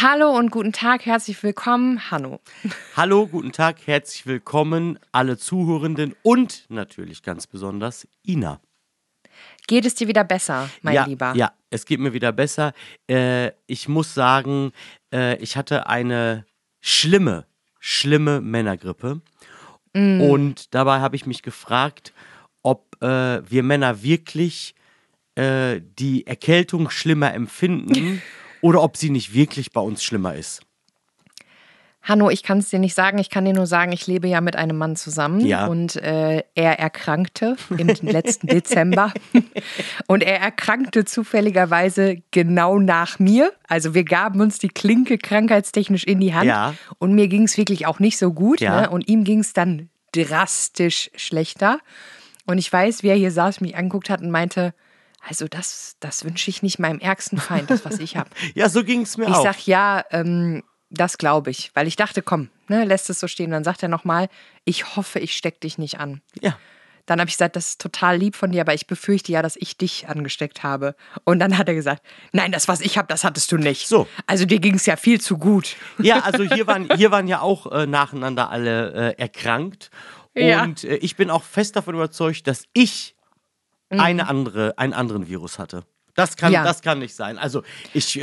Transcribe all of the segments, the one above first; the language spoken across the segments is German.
Hallo und guten Tag, herzlich willkommen, Hanno. Hallo, guten Tag, herzlich willkommen, alle Zuhörenden und natürlich ganz besonders Ina. Geht es dir wieder besser, mein Lieber? Ja, es geht mir wieder besser. Ich muss sagen, ich hatte eine schlimme Männergrippe. Und dabei habe ich mich gefragt, ob wir Männer wirklich die Erkältung schlimmer empfinden oder ob sie nicht wirklich bei uns schlimmer ist. Hanno, ich kann es dir nicht sagen. Ich kann dir nur sagen, ich lebe ja mit einem Mann zusammen Ja. und er erkrankte im letzten Dezember. Und er erkrankte zufälligerweise genau nach mir. Also wir gaben uns die Klinke krankheitstechnisch in die Hand. Ja. Und mir ging es wirklich auch nicht so gut. Ja. Ne? Und ihm ging es dann drastisch schlechter. Und ich weiß, wie er hier saß, mich angeguckt hat und meinte, also das wünsche ich nicht meinem ärgsten Feind, das, was ich habe. Ja, so ging es mir Ich auch. sag, ja, das glaube ich. Weil ich dachte, komm, ne, lässt es so stehen. Dann sagt er nochmal, ich hoffe, ich steck dich nicht an. Ja. Dann habe ich gesagt, das ist total lieb von dir, aber ich befürchte ja, dass ich dich angesteckt habe. Und dann hat er gesagt, nein, das, was ich habe, das hattest du nicht. So. Also dir ging es ja viel zu gut. Ja, also hier waren ja auch nacheinander alle erkrankt. Ja. Und ich bin auch fest davon überzeugt, dass ich einen anderen Virus hatte. Das kann nicht sein. Also ich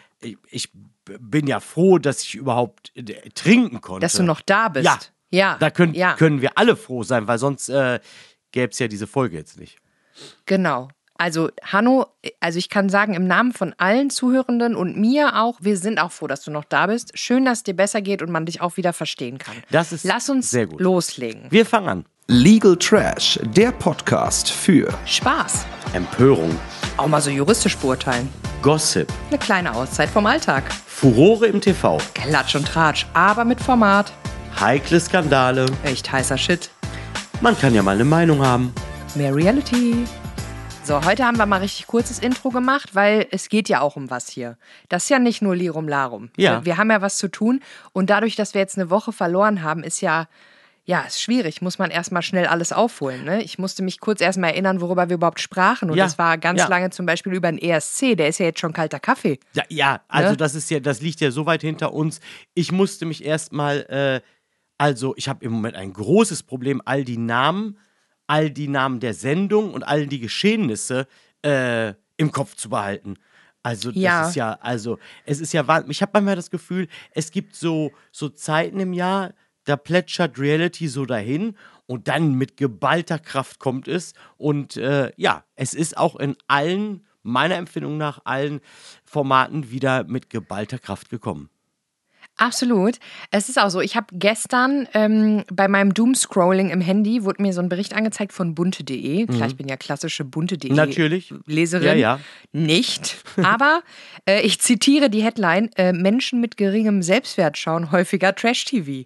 bin ja froh, dass ich überhaupt trinken konnte. Dass du noch da bist. Ja. Da können ja. wir alle froh sein, weil sonst gäbe es ja diese Folge jetzt nicht. Genau. Also Hanno, also ich kann sagen, im Namen von allen Zuhörenden und mir auch, wir sind auch froh, dass du noch da bist. Schön, dass es dir besser geht und man dich auch wieder verstehen kann. Das ist Lass uns sehr gut. loslegen. Wir fangen an. Legal Trash, der Podcast für Spaß. Empörung, Auch mal so juristisch beurteilen. Gossip, Eine kleine Auszeit vom Alltag. Furore im TV, Klatsch und Tratsch, aber mit Format. heikle Skandale. Echt heißer Shit. Man kann ja mal eine Meinung haben. Mehr Reality. So, heute haben wir mal richtig kurzes Intro gemacht, weil es geht ja auch um was hier. Das ist ja nicht nur Lirum Larum. Ja. Wir haben ja was zu tun und dadurch, dass wir jetzt eine Woche verloren haben, ist ist schwierig. Muss man erstmal schnell alles aufholen. Ne? Ich musste mich kurz erstmal erinnern, worüber wir überhaupt sprachen. Und Ja. das war ganz Ja. lange zum Beispiel über den ESC. Der ist ja jetzt schon kalter Kaffee. Ja, also Ne? das liegt ja so weit hinter uns. Ich musste mich erstmal, ich habe im Moment ein großes Problem, all die Namen der Sendung und all die Geschehnisse im Kopf zu behalten. Also Ja. es ist ja wahnsinnig. Ich habe manchmal das Gefühl, es gibt so Zeiten im Jahr, da plätschert Reality so dahin und dann mit geballter Kraft kommt es. Und es ist auch in meiner Empfindung nach, allen Formaten wieder mit geballter Kraft gekommen. Absolut. Es ist auch so, ich habe gestern bei meinem Doomscrolling im Handy, wurde mir so ein Bericht angezeigt von bunte.de. Klar, ich bin ja klassische bunte.de Natürlich. Leserin. Ja. Nicht. Aber ich zitiere die Headline, Menschen mit geringem Selbstwert schauen häufiger Trash-TV.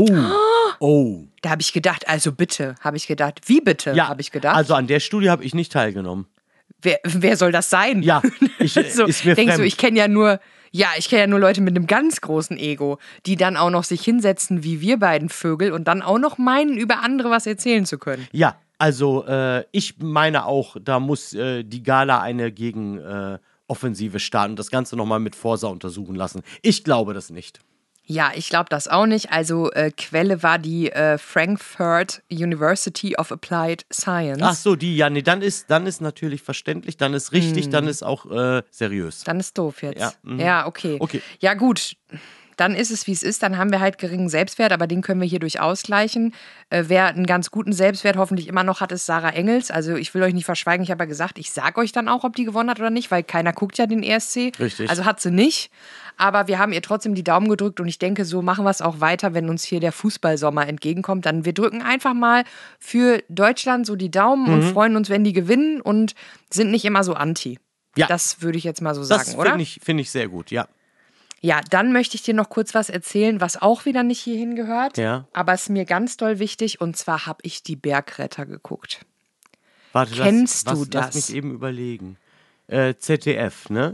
Oh. Da habe ich gedacht, also bitte, habe ich gedacht. Wie bitte, Ja, habe ich gedacht. also an der Studie habe ich nicht teilgenommen. Wer soll das sein? Ja, So, ist mir denkst fremd. du, ich kenne ja nur Leute mit einem ganz großen Ego, die dann auch noch sich hinsetzen wie wir beiden Vögel und dann auch noch meinen, über andere was erzählen zu können. Ja, also ich meine auch, da muss die Gala eine Gegenoffensive starten und das Ganze nochmal mit Forsa untersuchen lassen. Ich glaube das nicht. Ja, ich glaube das auch nicht. Also Quelle war die Frankfurt University of Applied Science. Ach so, dann ist natürlich verständlich, dann ist richtig, dann ist auch seriös. Dann ist doof jetzt. Ja, Ja, okay. Ja, gut. Dann ist es, wie es ist. Dann haben wir halt geringen Selbstwert, aber den können wir hierdurch ausgleichen. Wer einen ganz guten Selbstwert hoffentlich immer noch hat, ist Sarah Engels. Also ich will euch nicht verschweigen, ich habe ja gesagt, ich sage euch dann auch, ob die gewonnen hat oder nicht, weil keiner guckt ja den ESC. Richtig. Also hat sie nicht. Aber wir haben ihr trotzdem die Daumen gedrückt und ich denke, so machen wir es auch weiter, wenn uns hier der Fußballsommer entgegenkommt. Dann wir drücken einfach mal für Deutschland so die Daumen und freuen uns, wenn die gewinnen und sind nicht immer so anti. Ja. Das würde ich jetzt mal so sagen, Das oder? finde ich sehr gut, ja. Ja, dann möchte ich dir noch kurz was erzählen, was auch wieder nicht hierhin gehört. Ja. Aber es ist mir ganz doll wichtig und zwar habe ich die Bergretter geguckt. Warte, Kennst du Lass das? mich eben überlegen. ZDF, ne?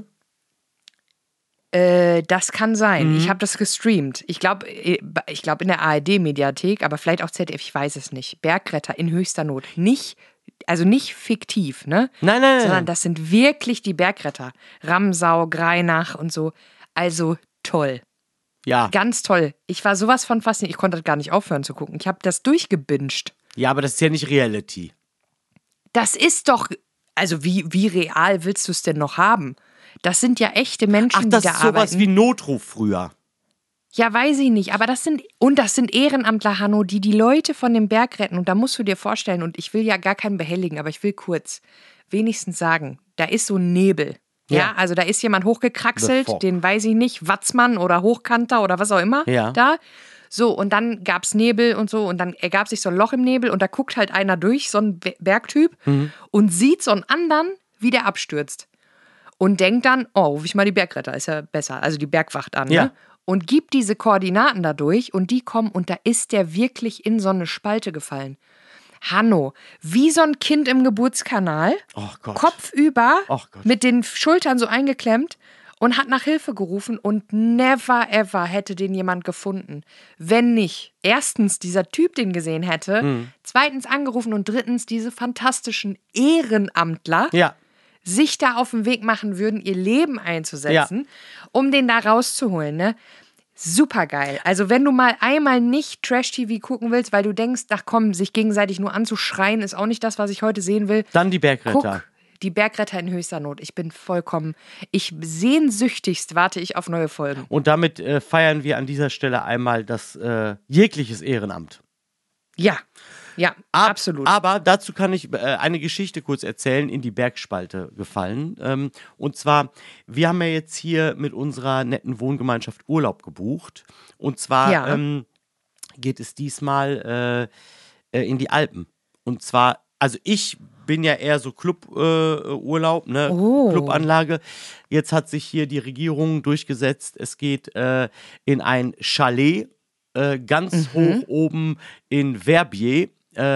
Das kann sein. Ich habe das gestreamt. Ich glaube in der ARD-Mediathek, aber vielleicht auch ZDF, ich weiß es nicht. Bergretter in höchster Not. Nicht fiktiv, ne? Nein. Sondern das sind wirklich die Bergretter. Ramsau, Greinach und so. Also toll. Ja. Ganz toll. Ich war sowas von fasziniert. Ich konnte gar nicht aufhören zu gucken. Ich habe das durchgebinged. Ja, aber das ist ja nicht Reality. Das ist doch, also wie real willst du es denn noch haben? Das sind ja echte Menschen, Ach, das die da ist sowas arbeiten. wie Notruf früher. Ja, weiß ich nicht, aber das sind Ehrenamtler, Hanno, die Leute von dem Berg retten. Und da musst du dir vorstellen, und ich will ja gar keinen behelligen, aber ich will kurz wenigstens sagen, da ist so ein Nebel. Ja, also da ist jemand hochgekraxelt, den weiß ich nicht, Watzmann oder Hochkanter oder was auch immer da. So, und dann gab's Nebel und so und dann ergab sich so ein Loch im Nebel und da guckt halt einer durch, so ein Bergtyp, und sieht so einen anderen, wie der abstürzt. Und denkt dann, oh, ruf ich mal die Bergretter, ist ja besser, also die Bergwacht an, ne? Und gibt diese Koordinaten dadurch und die kommen und da ist der wirklich in so eine Spalte gefallen. Hanno, wie so ein Kind im Geburtskanal, kopfüber, mit den Schultern so eingeklemmt und hat nach Hilfe gerufen und never ever hätte den jemand gefunden, wenn nicht erstens dieser Typ den gesehen hätte, zweitens angerufen und drittens diese fantastischen Ehrenamtler sich da auf den Weg machen würden, ihr Leben einzusetzen, um den da rauszuholen, ne? Super geil. Also wenn du mal einmal nicht Trash-TV gucken willst, weil du denkst, ach komm, sich gegenseitig nur anzuschreien, ist auch nicht das, was ich heute sehen will. Dann die Bergretter. Guck, die Bergretter in höchster Not. Sehnsüchtigst warte ich auf neue Folgen. Und damit feiern wir an dieser Stelle einmal das jegliches Ehrenamt. Ja, absolut. Aber dazu kann ich eine Geschichte kurz erzählen, in die Bergspalte gefallen. Und zwar, wir haben ja jetzt hier mit unserer netten Wohngemeinschaft Urlaub gebucht. Und zwar geht es diesmal in die Alpen. Und zwar, also ich bin ja eher so Club-Urlaub, ne? Clubanlage. Jetzt hat sich hier die Regierung durchgesetzt. Es geht in ein Chalet ganz hoch oben in Verbier.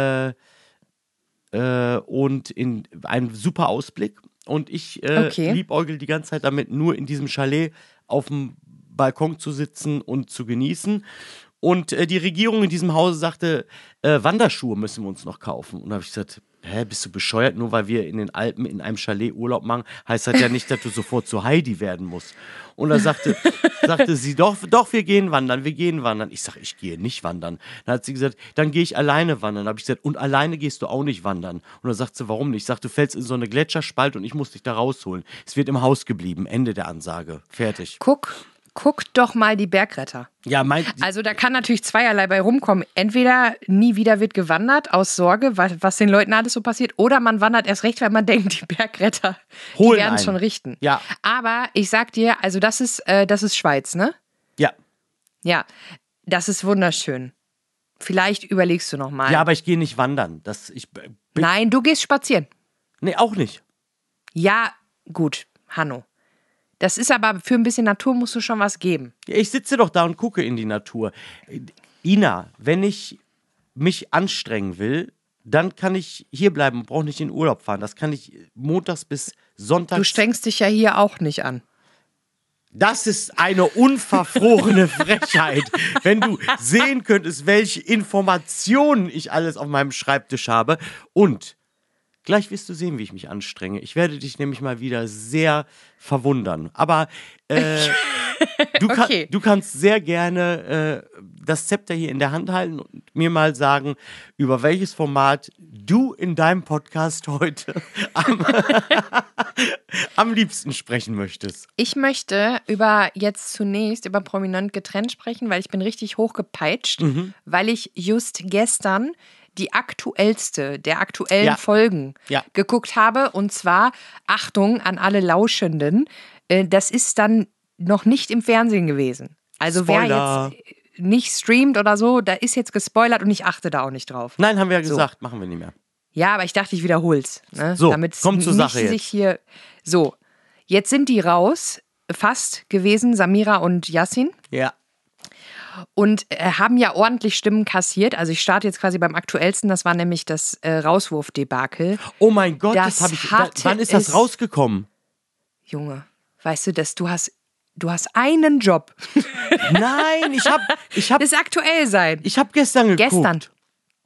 Und in einem super Ausblick. Und ich liebäugel die ganze Zeit damit, nur in diesem Chalet auf dem Balkon zu sitzen und zu genießen. Und die Regierung in diesem Hause sagte, Wanderschuhe müssen wir uns noch kaufen. Und da habe ich gesagt, bist du bescheuert? Nur weil wir in den Alpen in einem Chalet Urlaub machen, heißt das ja nicht, dass du sofort zu Heidi werden musst. Und da sagte sie, doch, wir gehen wandern. Ich sage, ich gehe nicht wandern. Dann hat sie gesagt, dann gehe ich alleine wandern. Da habe ich gesagt, und alleine gehst du auch nicht wandern. Und dann sagt sie, warum nicht? Ich sage, du fällst in so eine Gletscherspalte und ich muss dich da rausholen. Es wird im Haus geblieben. Ende der Ansage. Fertig. Guck doch mal die Bergretter. Ja, also da kann natürlich zweierlei bei rumkommen. Entweder nie wieder wird gewandert aus Sorge, was den Leuten alles so passiert, oder man wandert erst recht, weil man denkt, die Bergretter, die werden es schon richten. Ja. Aber ich sag dir, also das ist Schweiz, ne? Ja. Ja, das ist wunderschön. Vielleicht überlegst du noch mal. Ja, aber ich gehe nicht wandern. Nein, du gehst spazieren. Nee, auch nicht. Ja, gut, Hanno. Das ist aber, für ein bisschen Natur musst du schon was geben. Ja, ich sitze doch da und gucke in die Natur. Ina, wenn ich mich anstrengen will, dann kann ich hier bleiben und brauche nicht in Urlaub fahren. Das kann ich montags bis sonntags. Du strengst dich ja hier auch nicht an. Das ist eine unverfrorene Frechheit. Wenn du sehen könntest, welche Informationen ich alles auf meinem Schreibtisch habe. Und gleich wirst du sehen, wie ich mich anstrenge. Ich werde dich nämlich mal wieder sehr verwundern. Aber du kannst sehr gerne das Zepter hier in der Hand halten und mir mal sagen, über welches Format du in deinem Podcast heute am liebsten sprechen möchtest. Ich möchte zunächst über Prominent getrennt sprechen, weil ich bin richtig hochgepeitscht, weil ich just gestern der aktuellen Folgen geguckt habe. Und zwar, Achtung an alle Lauschenden, das ist dann noch nicht im Fernsehen gewesen. Also Spoiler. Wer jetzt nicht streamt oder so, da ist jetzt gespoilert und ich achte da auch nicht drauf. Nein, haben wir ja gesagt, machen wir nicht mehr. Ja, aber ich dachte, ich wiederhol's. Ne? So, damit komm zur Sache jetzt. Hier so, jetzt sind die raus, fast gewesen, Samira und Yassin. Ja. Und haben ja ordentlich Stimmen kassiert. Also ich starte jetzt quasi beim aktuellsten, das war nämlich das Rauswurfdebakel. Oh mein Gott, wann ist das rausgekommen? Junge, weißt du, du hast einen Job. Nein, ich hab das aktuell sein. Ich habe gestern geguckt.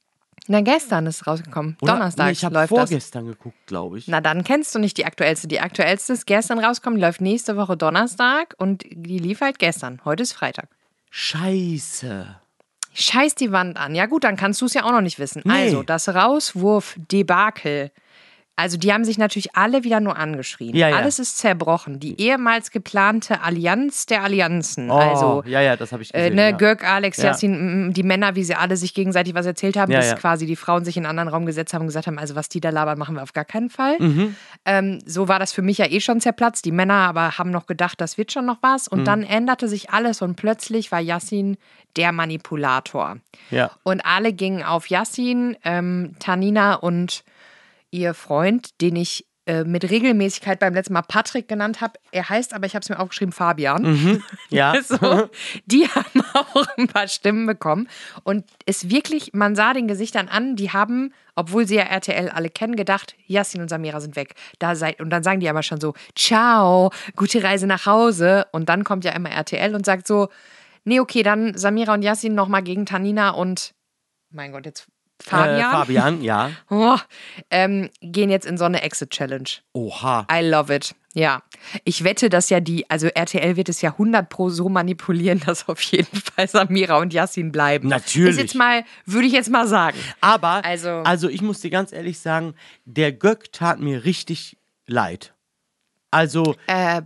Na, gestern ist es rausgekommen. Oder? Donnerstag Nee, ich habe läuft das. vorgestern geguckt, glaube ich. Na, dann kennst du nicht die aktuellste. Die aktuellste ist gestern rausgekommen, läuft nächste Woche Donnerstag und die lief halt gestern. Heute ist Freitag. Scheiße. Scheiß die Wand an. Ja gut, dann kannst du es ja auch noch nicht wissen. Nee. Also, das Rauswurf-Debakel. Also, die haben sich natürlich alle wieder nur angeschrien. Ja, ja. Alles ist zerbrochen. Die ehemals geplante Allianz der Allianzen. Oh, also, ja, das habe ich gesehen. ne, ja. Göck, Alex, Ja. Yassin, die Männer, wie sie alle sich gegenseitig was erzählt haben, Ja, bis ja. quasi die Frauen sich in einen anderen Raum gesetzt haben und gesagt haben, also was die da labern, machen wir auf gar keinen Fall. Mhm. So war das für mich ja eh schon zerplatzt. Die Männer aber haben noch gedacht, das wird schon noch was. Mhm. Und dann änderte sich alles und plötzlich war Yassin der Manipulator. Ja. Und alle gingen auf Yassin, Tanina und ihr Freund, den ich mit Regelmäßigkeit beim letzten Mal Patrick genannt habe. Er heißt aber, ich habe es mir aufgeschrieben, Fabian. Ja. So, die haben auch ein paar Stimmen bekommen. Und es wirklich, man sah den Gesichtern an, die haben, obwohl sie ja RTL alle kennen, gedacht, Yassin und Samira sind weg. Und dann sagen die aber schon so, ciao, gute Reise nach Hause. Und dann kommt ja immer RTL und sagt so, nee, okay, dann Samira und Yassin nochmal gegen Tanina und, mein Gott, jetzt Fabian. Fabian, ja. Oh, gehen jetzt in so eine Exit-Challenge. Oha. I love it. Ja. Ich wette, dass ja also RTL wird es ja 100% so manipulieren, dass auf jeden Fall Samira und Yassin bleiben. Natürlich. Würde ich jetzt mal sagen. Aber, Also- also ich muss dir ganz ehrlich sagen, der Göck tat mir richtig leid. Also,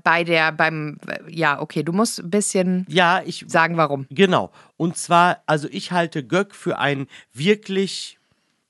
Ja, okay, du musst ein bisschen ja, ich sagen, warum. Genau. Und zwar, also ich halte Göck für einen wirklich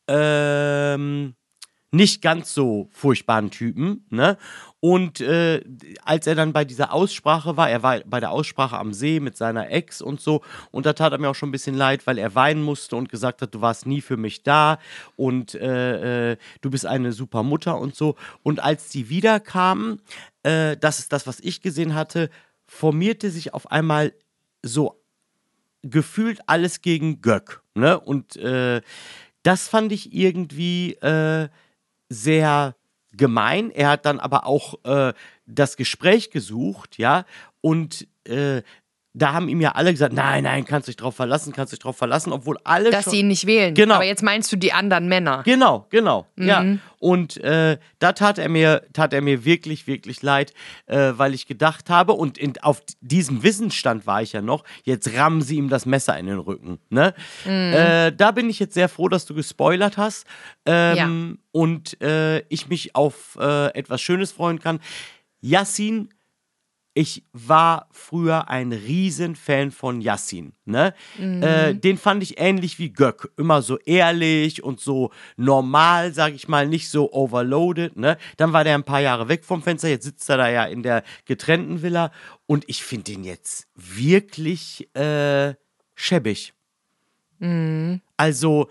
nicht ganz so furchtbaren Typen, ne? Und als er dann bei dieser Aussprache war, er war bei der Aussprache am See mit seiner Ex und so, und da tat er mir auch schon ein bisschen leid, weil er weinen musste und gesagt hat, du warst nie für mich da und du bist eine super Mutter und so. Und als die wiederkamen, das ist das, was ich gesehen hatte, formierte sich auf einmal so gefühlt alles gegen Göck, ne? Und das fand ich irgendwie sehr gemein. Er hat dann aber auch das Gespräch gesucht, ja, und da haben ihm ja alle gesagt, nein, kannst dich drauf verlassen, obwohl alle Dass schon... sie ihn nicht wählen. Genau. Aber jetzt meinst du die anderen Männer. Genau, ja. Und da tat er mir wirklich, wirklich leid, weil ich gedacht habe, und auf diesem Wissensstand war ich ja noch, jetzt rammen sie ihm das Messer in den Rücken. Ne? Da bin ich jetzt sehr froh, dass du gespoilert hast und ich mich auf etwas Schönes freuen kann. Yassin, ich war früher ein Riesenfan von Yassin, ne? Den fand ich ähnlich wie Göck, immer so ehrlich und so normal, sag ich mal, nicht so overloaded, ne? Dann war der ein paar Jahre weg vom Fenster, jetzt sitzt er da ja in der getrennten Villa und ich finde den jetzt wirklich schäbig. Also,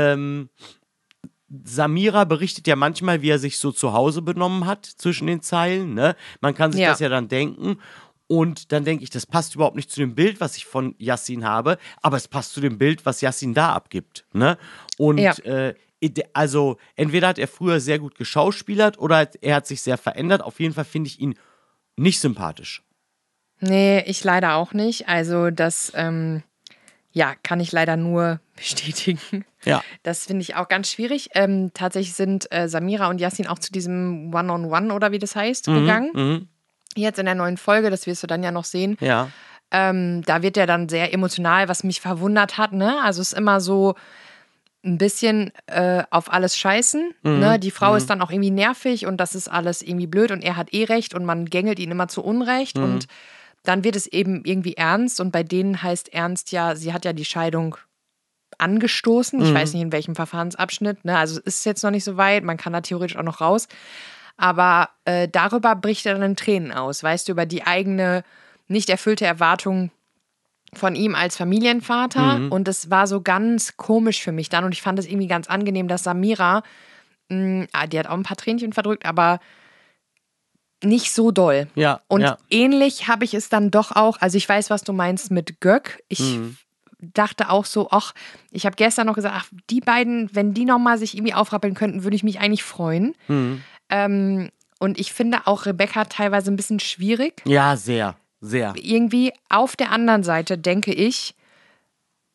Samira berichtet ja manchmal, wie er sich so zu Hause benommen hat zwischen den Zeilen. Ne? Man kann sich das ja dann denken. Und dann denke ich, das passt überhaupt nicht zu dem Bild, was ich von Yassin habe, aber es passt zu dem Bild, was Yassin da abgibt. Ne? Und also entweder hat er früher sehr gut geschauspielert oder er hat sich sehr verändert. Auf jeden Fall finde ich ihn nicht sympathisch. Nee, ich leider auch nicht. Also das, kann ich leider nur bestätigen. Ja. Das finde ich auch ganz schwierig. Tatsächlich sind Samira und Yassin auch zu diesem One-on-One oder wie das heißt, gegangen. Jetzt in der neuen Folge, das wirst du dann ja noch sehen. Ja. Da wird er dann sehr emotional, was mich verwundert hat. Ne? Also es ist immer so ein bisschen auf alles scheißen. Ne? Die Frau ist dann auch irgendwie nervig und das ist alles irgendwie blöd und er hat eh recht und man gängelt ihn immer zu Unrecht und dann wird es eben irgendwie ernst und bei denen heißt ernst ja, sie hat ja die Scheidung angestoßen. Ich weiß nicht, in welchem Verfahrensabschnitt. Ne? Also es ist jetzt noch nicht so weit, man kann da theoretisch auch noch raus. Aber darüber bricht er dann in Tränen aus, weißt du, über die eigene nicht erfüllte Erwartung von ihm als Familienvater. Und es war so ganz komisch für mich dann und ich fand es irgendwie ganz angenehm, dass Samira, die hat auch ein paar Tränchen verdrückt, aber nicht so doll. Ja. Und ähnlich habe ich es dann doch auch, also ich weiß, was du meinst mit Göck. Ich dachte auch so, ich habe gestern noch gesagt, die beiden, wenn die nochmal sich irgendwie aufrappeln könnten, würde ich mich eigentlich freuen. Und ich finde auch Rebecca teilweise ein bisschen schwierig. Ja, sehr, sehr. Irgendwie auf der anderen Seite denke ich,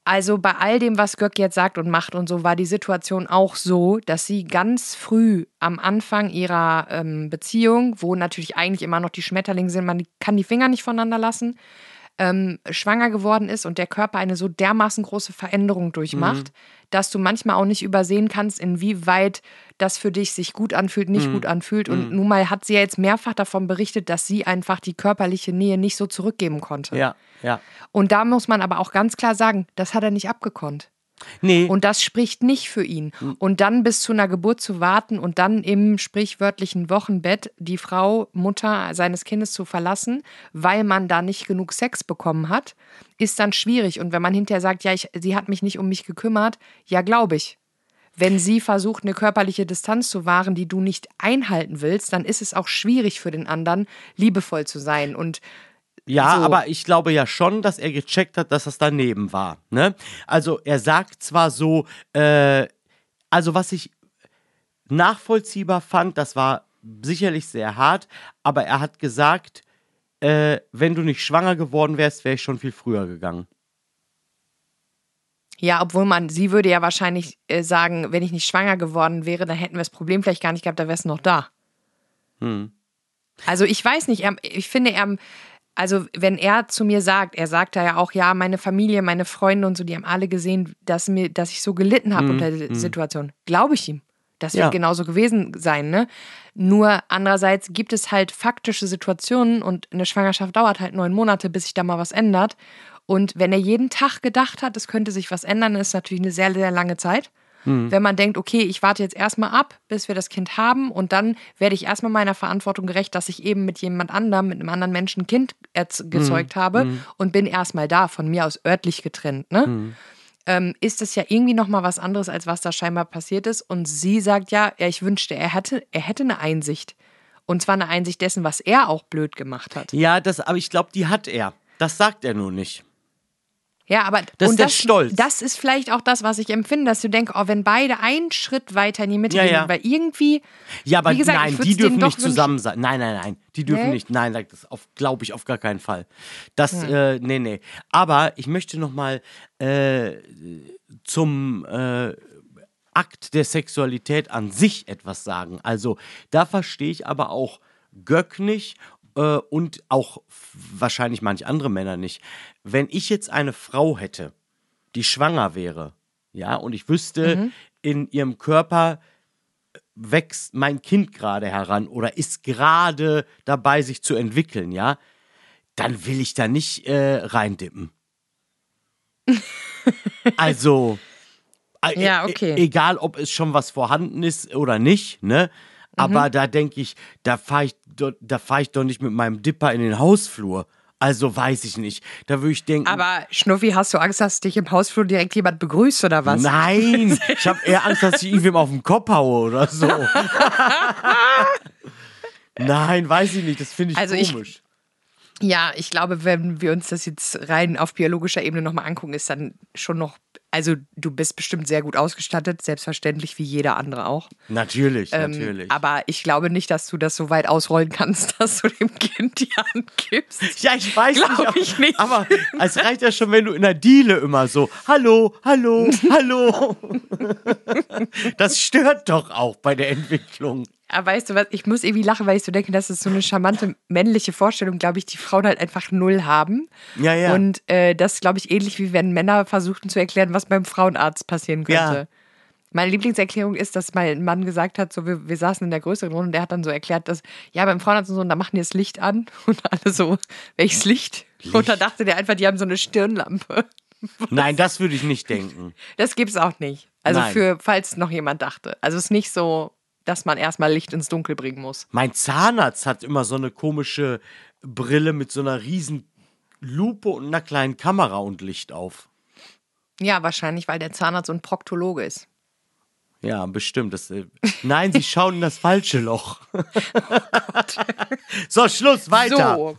Also bei all dem, was Göck jetzt sagt und macht und so, war die Situation auch so, dass sie ganz früh am Anfang ihrer Beziehung, wo natürlich eigentlich immer noch die Schmetterlinge sind, man kann die Finger nicht voneinander lassen, schwanger geworden ist und der Körper eine so dermaßen große Veränderung durchmacht, dass du manchmal auch nicht übersehen kannst, inwieweit das für dich sich gut anfühlt, nicht gut anfühlt. Und nun mal hat sie ja jetzt mehrfach davon berichtet, dass sie einfach die körperliche Nähe nicht so zurückgeben konnte. Ja. Und da muss man aber auch ganz klar sagen, das hat er nicht abgekonnt. Nee. Und das spricht nicht für ihn. Und dann bis zu einer Geburt zu warten und dann im sprichwörtlichen Wochenbett die Frau, Mutter seines Kindes zu verlassen, weil man da nicht genug Sex bekommen hat, ist dann schwierig. Und wenn man hinterher sagt, ja, sie hat mich nicht um mich gekümmert, ja, glaube ich. Wenn sie versucht, eine körperliche Distanz zu wahren, die du nicht einhalten willst, dann ist es auch schwierig für den anderen, liebevoll zu sein. Und ja, so. aber ich glaube ja schon, dass er gecheckt hat, dass das daneben war. Ne? Also er sagt zwar so, also was ich nachvollziehbar fand, das war sicherlich sehr hart, aber er hat gesagt, wenn du nicht schwanger geworden wärst, wäre ich schon viel früher gegangen. Ja, obwohl sie würde ja wahrscheinlich sagen, wenn ich nicht schwanger geworden wäre, dann hätten wir das Problem vielleicht gar nicht gehabt, da wäre es noch da. Also ich weiß nicht, ich finde, also wenn er zu mir sagt, er sagt da ja auch, ja, meine Familie, meine Freunde und so, die haben alle gesehen, dass ich so gelitten habe unter der Situation. Glaube ich ihm. Das wird genauso gewesen sein, ne? Nur andererseits gibt es halt faktische Situationen und eine Schwangerschaft dauert halt 9 Monate, bis sich da mal was ändert. Und wenn er jeden Tag gedacht hat, es könnte sich was ändern, ist natürlich eine sehr, sehr lange Zeit. Wenn man denkt, okay, ich warte jetzt erstmal ab, bis wir das Kind haben und dann werde ich erstmal meiner Verantwortung gerecht, dass ich eben mit jemand anderem, mit einem anderen Menschen ein Kind gezeugt habe und bin erstmal da, von mir aus örtlich getrennt, ne? Ist das ja irgendwie nochmal was anderes, als was da scheinbar passiert ist. Und sie sagt ja, ich wünschte, er hätte eine Einsicht. Und zwar eine Einsicht dessen, was er auch blöd gemacht hat. Ja, aber ich glaube, die hat er. Das sagt er nur nicht. Ja, aber das ist der Stolz. Das ist vielleicht auch das, was ich empfinde, dass du denkst, oh, wenn beide einen Schritt weiter in die Mitte gehen, weil irgendwie. Ja, aber wie gesagt, nein, die dürfen nicht zusammen sein. Nein, die dürfen nicht. Nein, das glaube ich auf gar keinen Fall. Das, nee. Aber ich möchte nochmal zum Akt der Sexualität an sich etwas sagen. Also, da verstehe ich aber auch Göck nicht. Und auch wahrscheinlich manch andere Männer nicht. Wenn ich jetzt eine Frau hätte, die schwanger wäre, ja, und ich wüsste, in ihrem Körper wächst mein Kind gerade heran oder ist gerade dabei, sich zu entwickeln, ja, dann will ich da nicht reindippen. Also, ja, okay. Egal, ob es schon was vorhanden ist oder nicht, ne? Aber da denke ich, da fahr ich doch nicht mit meinem Dipper in den Hausflur. Also weiß ich nicht. Da würde ich denken. Aber Schnuffi, hast du Angst, dass dich im Hausflur direkt jemand begrüßt oder was? Nein, ich habe eher Angst, dass ich irgendwem auf den Kopf haue oder so. Nein, weiß ich nicht. Das finde ich komisch. Ich glaube, wenn wir uns das jetzt rein auf biologischer Ebene nochmal angucken, ist dann schon noch, also du bist bestimmt sehr gut ausgestattet, selbstverständlich wie jeder andere auch. Natürlich. Aber ich glaube nicht, dass du das so weit ausrollen kannst, dass du dem Kind die Hand gibst. Ja, ich weiß ich nicht. Aber es reicht ja schon, wenn du in der Diele immer so, hallo. Das stört doch auch bei der Entwicklung. Aber weißt du was, ich muss irgendwie lachen, weil ich so denke, das ist so eine charmante männliche Vorstellung, glaube ich, die Frauen halt einfach null haben. Ja. Und das ist, glaube ich, ähnlich wie wenn Männer versuchten zu erklären, was beim Frauenarzt passieren könnte. Ja. Meine Lieblingserklärung ist, dass mein Mann gesagt hat, so wir saßen in der größeren Runde und der hat dann so erklärt, dass, ja, beim Frauenarzt und so, und da machen die das Licht an und alle so, welches Licht? Und da dachte der einfach, die haben so eine Stirnlampe. Nein, das würde ich nicht denken. Das gibt's auch nicht. Also falls noch jemand dachte. Also es ist nicht so, dass man erstmal Licht ins Dunkel bringen muss. Mein Zahnarzt hat immer so eine komische Brille mit so einer riesen Lupe und einer kleinen Kamera und Licht auf. Ja, wahrscheinlich, weil der Zahnarzt so ein Proktologe ist. Ja, bestimmt. Nein, sie schauen in das falsche Loch. Oh Gott. So, Schluss, weiter. So.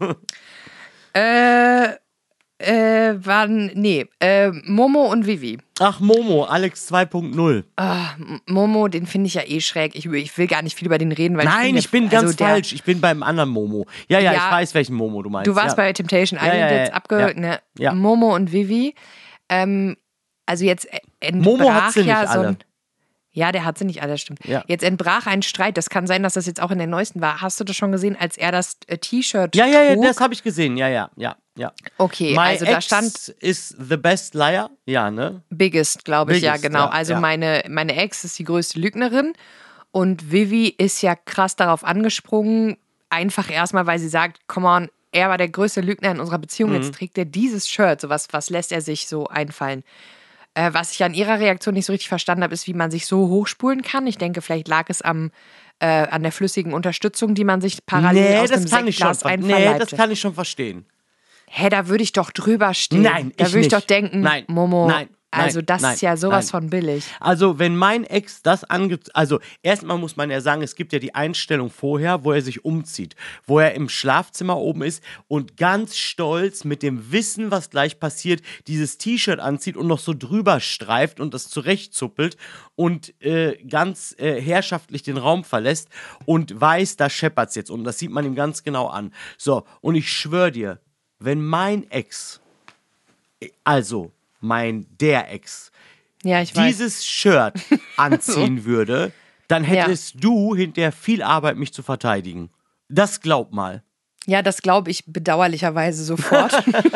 Momo und Vivi. Ach, Momo, Alex 2.0. Momo, den finde ich ja eh schräg. Ich will gar nicht viel über den reden, weil ich bin ganz falsch. Ich bin beim anderen Momo. Ja, ich weiß, welchen Momo du meinst. Du warst bei Temptation Island jetzt abgehört, ne? Ja. Momo und Vivi. Also jetzt Momo hat entbrach sie ja nicht so alle. ein. Ja, der hat sie nicht alle, stimmt. Ja. Jetzt entbrach ein Streit. Das kann sein, dass das jetzt auch in der neuesten war. Hast du das schon gesehen, als er das T-Shirt Ja, trug? das habe ich gesehen. Ja. Okay, My also da ex stand is the best liar. Ja, ne? Biggest, glaube ich, ja, Biggest, genau. ja, Also ja. meine Ex ist die größte Lügnerin und Vivi ist ja krass darauf angesprungen, einfach erstmal, weil sie sagt, come on, er war der größte Lügner in unserer Beziehung, jetzt trägt er dieses Shirt, so was lässt er sich so einfallen? Was ich an ihrer Reaktion nicht so richtig verstanden habe, ist, wie man sich so hochspulen kann. Ich denke, vielleicht lag es an der flüssigen Unterstützung, die man sich parallel aus dem Sektglas einverleibte. das kann ich schon verstehen. Hä, da würde ich doch drüber stehen. Nein, da ich würde ich nicht. doch denken, Nein, Momo, nein, also das nein, ist ja sowas nein. von billig. Also, wenn mein Ex das also erstmal muss man ja sagen, es gibt ja die Einstellung vorher, wo er sich umzieht, wo er im Schlafzimmer oben ist und ganz stolz mit dem Wissen, was gleich passiert, dieses T-Shirt anzieht und noch so drüber streift und das zurechtzuppelt und ganz herrschaftlich den Raum verlässt und weiß, da scheppert's jetzt und das sieht man ihm ganz genau an. So, und ich schwöre dir, wenn mein Ex, also der Ex, Ja, ich weiß. dieses Shirt anziehen würde, dann hättest du hinterher viel Arbeit, mich zu verteidigen. Das glaub mal. Ja, das glaube ich bedauerlicherweise sofort.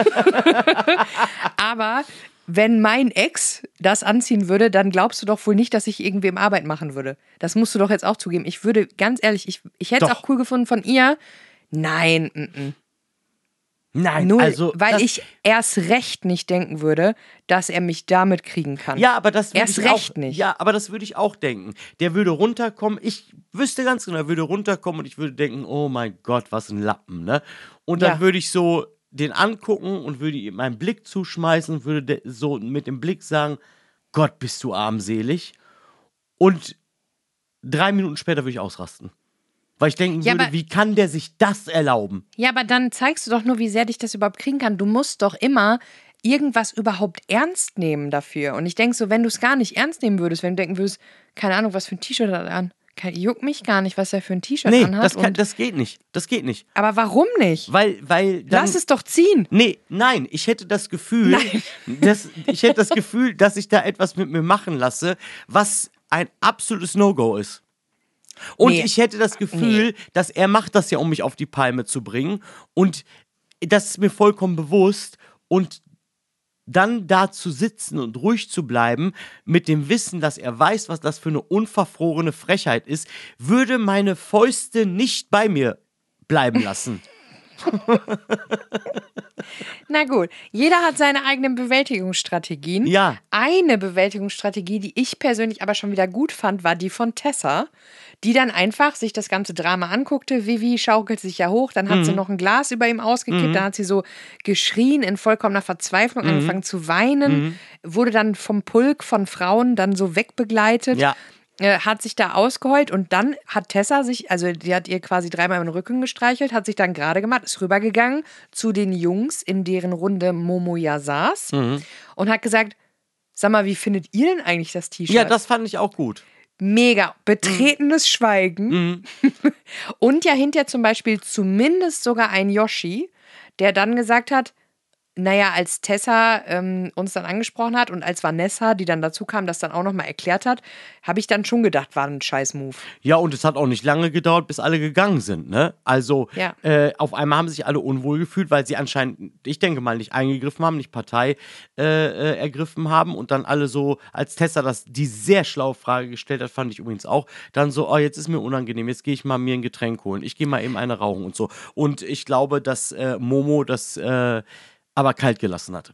Aber wenn mein Ex das anziehen würde, dann glaubst du doch wohl nicht, dass ich irgendwem Arbeit machen würde. Das musst du doch jetzt auch zugeben. Ich würde, ganz ehrlich, ich hätte es Doch. auch cool gefunden von ihr. Nein, Nein, null, also weil ich erst recht nicht denken würde, dass er mich damit kriegen kann. Ja, aber das würde Erst ich auch, recht nicht. Ja, aber das würde ich auch denken. Der würde runterkommen, ich wüsste ganz genau, er würde runterkommen und ich würde denken, oh mein Gott, was ein Lappen, ne? Und dann Ja. würde ich so den angucken und würde ihm meinen Blick zuschmeißen und würde so mit dem Blick sagen, Gott, bist du armselig. Und 3 Minuten später würde ich ausrasten. Weil ich denken Ja, würde, aber- wie kann der sich das erlauben? Ja, aber dann zeigst du doch nur, wie sehr dich das überhaupt kriegen kann. Du musst doch immer irgendwas überhaupt ernst nehmen dafür. Und ich denke so, wenn du es gar nicht ernst nehmen würdest, wenn du denken würdest, keine Ahnung, was für ein T-Shirt hat er an. Juckt mich gar nicht, was er für ein T-Shirt Nee, anhat. das geht nicht. Das geht nicht. Aber warum nicht? Weil dann, Lass es doch ziehen. Nein, ich hätte das Gefühl, dass ich da etwas mit mir machen lasse, was ein absolutes No-Go ist. Und Nee. ich hätte das Gefühl, dass er macht das ja, um mich auf die Palme zu bringen. Und das ist mir vollkommen bewusst. Und dann da zu sitzen und ruhig zu bleiben, mit dem Wissen, dass er weiß, was das für eine unverfrorene Frechheit ist, würde meine Fäuste nicht bei mir bleiben lassen. Na gut, jeder hat seine eigenen Bewältigungsstrategien. Ja. Eine Bewältigungsstrategie, die ich persönlich aber schon wieder gut fand, war die von Tessa, die dann einfach sich das ganze Drama anguckte. Vivi schaukelt sich ja hoch, dann hat sie noch ein Glas über ihm ausgekippt, dann hat sie so geschrien in vollkommener Verzweiflung, angefangen zu weinen, wurde dann vom Pulk von Frauen dann so wegbegleitet. Ja. Hat sich da ausgeheult und dann hat Tessa sich, also die hat ihr quasi 3-mal im Rücken gestreichelt, hat sich dann gerade gemacht, ist rübergegangen zu den Jungs, in deren Runde Momo ja saß und hat gesagt, sag mal, wie findet ihr denn eigentlich das T-Shirt? Ja, das fand ich auch gut. Mega. Betretenes Schweigen. Und ja hinterher zum Beispiel zumindest sogar ein Yoshi, der dann gesagt hat, naja, als Tessa uns dann angesprochen hat und als Vanessa, die dann dazu kam, das dann auch nochmal erklärt hat, habe ich dann schon gedacht, war ein Scheiß-Move. Ja, und es hat auch nicht lange gedauert, bis alle gegangen sind, ne? Also, Ja. auf einmal haben sich alle unwohl gefühlt, weil sie anscheinend, ich denke mal, nicht eingegriffen haben, nicht Partei ergriffen haben und dann alle so, als Tessa die sehr schlaue Frage gestellt hat, fand ich übrigens auch, dann so, oh, jetzt ist mir unangenehm, jetzt gehe ich mal mir ein Getränk holen, ich gehe mal eben eine rauchen und so. Und ich glaube, dass Momo das aber kalt gelassen hat.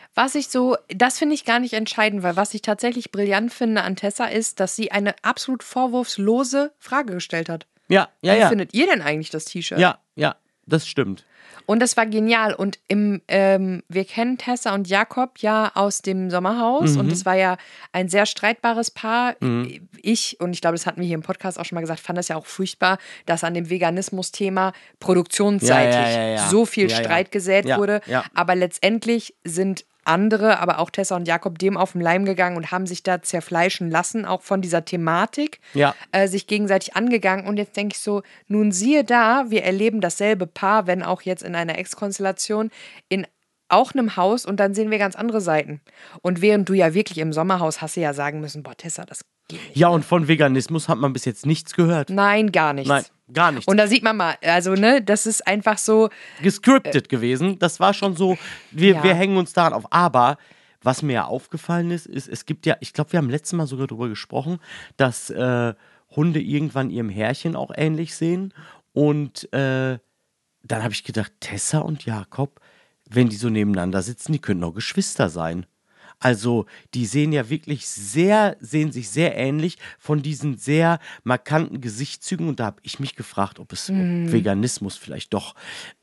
Das finde ich gar nicht entscheidend, weil was ich tatsächlich brillant finde an Tessa ist, dass sie eine absolut vorwurfslose Frage gestellt hat. Ja. Wie findet ihr denn eigentlich das T-Shirt? Ja, das stimmt. Und das war genial. Und wir kennen Tessa und Jakob ja aus dem Sommerhaus und es war ja ein sehr streitbares Paar. Ich glaube, das hatten wir hier im Podcast auch schon mal gesagt, fand das ja auch furchtbar, dass an dem Veganismus-Thema produktionsseitig Ja. so viel Ja. Streit gesät Ja, wurde. ja. Aber letztendlich sind andere, aber auch Tessa und Jakob dem auf den Leim gegangen und haben sich da zerfleischen lassen, auch von dieser Thematik, Ja. sich gegenseitig angegangen. Und jetzt denke ich so, nun siehe da, wir erleben dasselbe Paar, wenn auch jetzt in einer Ex-Konstellation, auch einem Haus und dann sehen wir ganz andere Seiten. Und während du ja wirklich im Sommerhaus hast du ja sagen müssen, boah, Tessa, das geht nicht. Ja, und von Veganismus hat man bis jetzt nichts gehört. Nein, gar nichts. Nein, gar nichts. Und da sieht man mal, also ne, das ist einfach so, Gescriptet gewesen. Das war schon so, wir Ja. hängen uns daran auf. Aber was mir ja aufgefallen ist, es gibt ja, ich glaube, wir haben letztes Mal sogar darüber gesprochen, dass Hunde irgendwann ihrem Herrchen auch ähnlich sehen. Und dann habe ich gedacht, Tessa und Jakob, wenn die so nebeneinander sitzen, die könnten auch Geschwister sein. Also, die sehen ja wirklich sehen sich sehr ähnlich von diesen sehr markanten Gesichtszügen. Und da habe ich mich gefragt, ob Veganismus vielleicht doch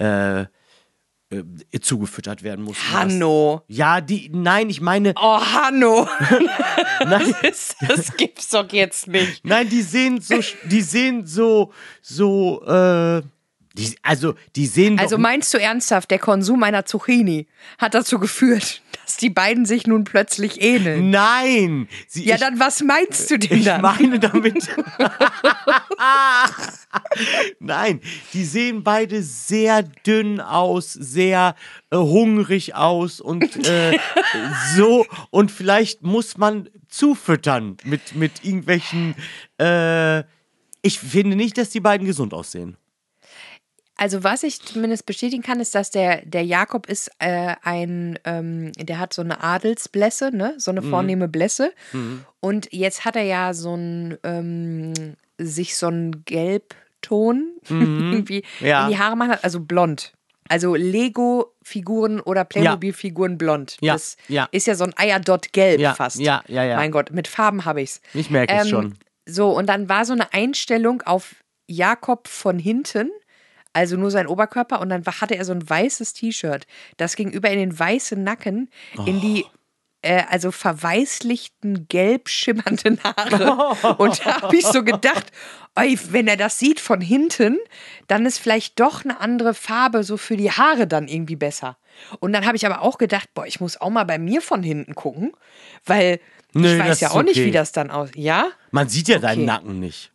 zugefüttert werden muss. Hanno. Ja, nein, ich meine, Oh, Hanno. nein, Das gibt's doch jetzt nicht. nein, die sehen so, die sehen Also doch, meinst du ernsthaft, der Konsum einer Zucchini hat dazu geführt, dass die beiden sich nun plötzlich ähneln? nein, Ja, dann was meinst du denn ich dann? meine damit. Nein, die sehen beide sehr dünn aus, sehr hungrig aus und so. Und vielleicht muss man zufüttern mit irgendwelchen. Ich finde nicht, dass die beiden gesund aussehen. Also was ich zumindest bestätigen kann, ist, dass der Jakob ist der hat so eine Adelsblässe, ne? So eine vornehme Blässe. Und jetzt hat er ja so ein Gelbton irgendwie Ja. in die Haare machen, also blond. Also Lego-Figuren oder Playmobil-Figuren blond. Ja, Das ja. ist ja so ein Eierdot-Gelb Ja, fast. ja. Mein Gott, mit Farben habe ich's. Ich merke es schon. So, und dann war so eine Einstellung auf Jakob von hinten, also nur sein Oberkörper, und dann hatte er so ein weißes T-Shirt, das gegenüber in den weißen Nacken in die also verweißlichten, gelb schimmernden Haare. Und da habe ich so gedacht, oi, wenn er das sieht von hinten, dann ist vielleicht doch eine andere Farbe so für die Haare dann irgendwie besser. Und dann habe ich aber auch gedacht, boah, ich muss auch mal bei mir von hinten gucken, weil Nö, ich das weiß ja ist auch nicht, okay. wie das dann aussieht. Ja? Man sieht ja deinen Okay. Nacken nicht.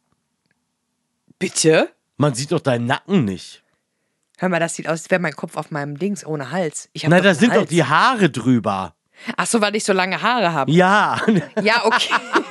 Bitte? Man sieht doch deinen Nacken nicht. Hör mal, das sieht aus, als wäre mein Kopf auf meinem Dings ohne Hals. Ich hab Na, doch da einen sind doch Hals. die Haare drüber. Ach so, weil ich so lange Haare habe. Ja, Ja, okay.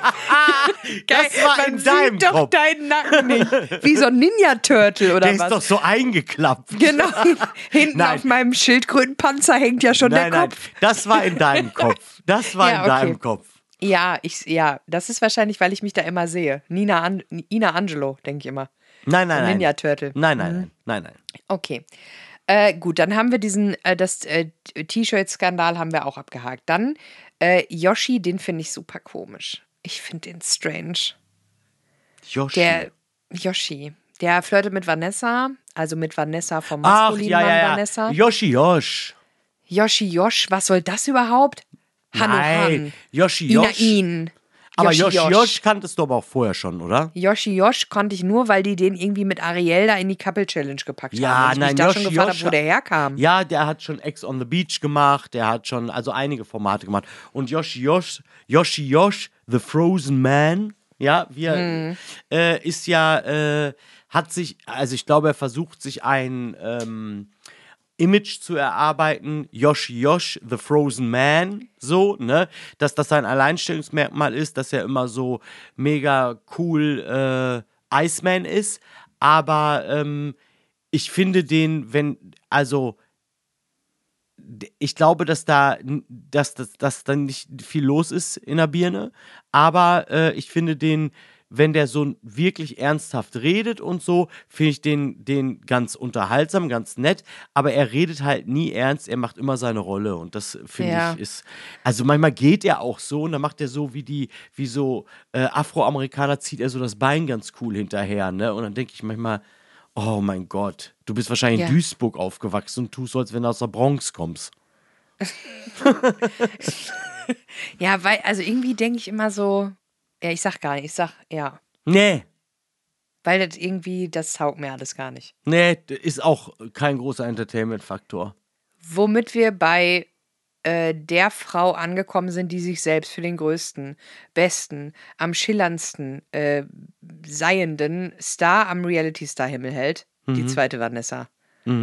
Geil. das war Man in deinem sieht doch Kopf. deinen Nacken nicht. Wie so ein Ninja-Turtle oder Der was? ist doch so eingeklappt. Genau. Hinten Nein. auf meinem Schildkrötenpanzer hängt ja schon Nein, der nein, Kopf. das war in deinem Kopf. Das war Ja, in deinem okay. Kopf. Ja, das ist wahrscheinlich, weil ich mich da immer sehe. Ina Angelo, denke ich immer. Nein, nein, So ein nein. Ninja-Turtle. Nein. Okay. Gut, dann haben wir das T-Shirt-Skandal haben wir auch abgehakt. Dann Yoshi, den finde ich super komisch. Ich finde den strange. Yoshi. Der Yoshi, der flirtet mit Vanessa, also mit Vanessa vom Ach, maskulinen ja, Mann ja, ja. Vanessa. Yoshi Yosh. Yoshi Yosh, was soll das überhaupt? Hanno Nein, Han. Yoshi Ina Yosh. In. Aber Yoshi Yosh kanntest du aber auch vorher schon, oder? Yoshi Yosh konnte ich nur, weil die den irgendwie mit Ariel da in die Couple Challenge gepackt Ja, haben. Und ich nein, mich da schon Yoshi gefragt Yosh- habe, wo der herkam. Ja, der hat schon Ex on the Beach gemacht, der hat schon also einige Formate gemacht. Und Yoshi Yosh, The Frozen Man, ja, ist ja, hat sich, also ich glaube, er versucht sich ein Image zu erarbeiten, Yoshi Yosh, The Frozen Man, so, ne, dass das sein Alleinstellungsmerkmal ist, dass er immer so mega cool Iceman ist, aber ich finde ich glaube, dass da nicht viel los ist in der Birne, aber ich finde den, wenn der so wirklich ernsthaft redet und so, finde ich den ganz unterhaltsam, ganz nett, aber er redet halt nie ernst, er macht immer seine Rolle und das finde Ja. ich ist, also manchmal geht er auch so und dann macht er so wie so Afroamerikaner zieht er so das Bein ganz cool hinterher, ne, und dann denke ich manchmal, oh mein Gott, du bist wahrscheinlich in Duisburg aufgewachsen und tust so, als wenn du aus der Bronx kommst. Ja, weil, also irgendwie denke ich immer so, ja, ich sag gar nicht, ja. Nee, Weil das irgendwie, das taugt mir alles gar nicht. ist auch kein großer Entertainment-Faktor. Womit wir bei der Frau angekommen sind, die sich selbst für den größten, besten, am schillerndsten seienden Star am Reality-Star-Himmel hält. Die zweite Vanessa.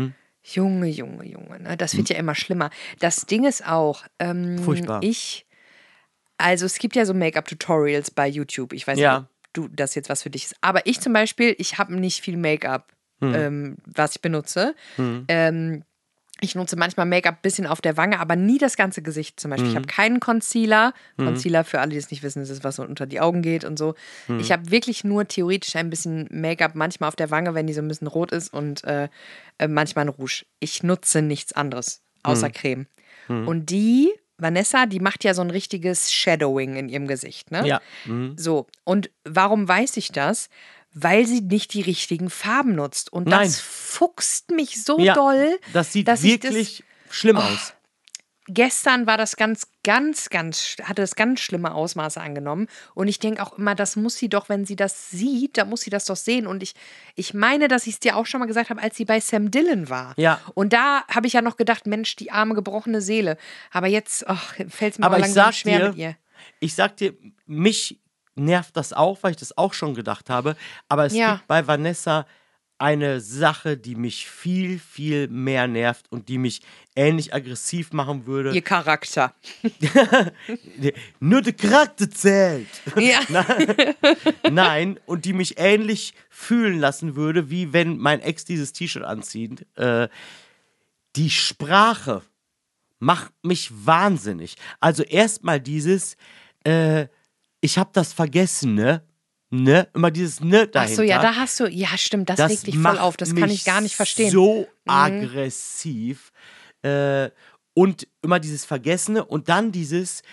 Junge, Junge, Junge, ne? Das wird ja immer schlimmer. Das Ding ist auch, Furchtbar. also es gibt ja so Make-up-Tutorials bei YouTube. Ich weiß nicht, Ja. ob das jetzt was für dich ist. Aber ich zum Beispiel, ich habe nicht viel Make-up, was ich benutze. Ich nutze manchmal Make-up ein bisschen auf der Wange, aber nie das ganze Gesicht zum Beispiel. Ich habe keinen Concealer. Concealer, für alle, die es nicht wissen, ist es, was so unter die Augen geht und so. Ich habe wirklich nur theoretisch ein bisschen Make-up, manchmal auf der Wange, wenn die so ein bisschen rot ist und manchmal ein Rouge. Ich nutze nichts anderes, außer Creme. Und Vanessa, die macht ja so ein richtiges Shadowing in ihrem Gesicht, ne? Ja. So, und warum weiß ich das? Weil sie nicht die richtigen Farben nutzt. Und Nein. das fuchst mich so Ja, doll. das sieht dass ich wirklich schlimm aus. Gestern war das hatte das ganz schlimme Ausmaße angenommen. Und ich denke auch immer, das muss sie doch, wenn sie das sieht, dann muss sie das doch sehen. Und ich meine, dass ich es dir auch schon mal gesagt habe, als sie bei Sam Dillon war. Ja. Und da habe ich ja noch gedacht, Mensch, die arme, gebrochene Seele. Aber jetzt fällt es mir Aber aber ich langsam sag schwer dir, mit ihr. Ich sag dir, mich nervt das auch, weil ich das auch schon gedacht habe. Aber es Ja. gibt bei Vanessa eine Sache, die mich viel, viel mehr nervt und die mich ähnlich aggressiv machen würde. Ihr Charakter. Nur der Charakter zählt. Ja. Nein, und die mich ähnlich fühlen lassen würde, wie wenn mein Ex dieses T-Shirt anzieht. Die Sprache macht mich wahnsinnig. Also erstmal dieses, ich hab das vergessen, ne? Ne? Immer dieses Ne dahinter. Ach so, ja, da hast du, ja stimmt, das regt dich voll macht auf, das kann ich gar nicht verstehen. So aggressiv. Und immer dieses Vergessene und dann dieses,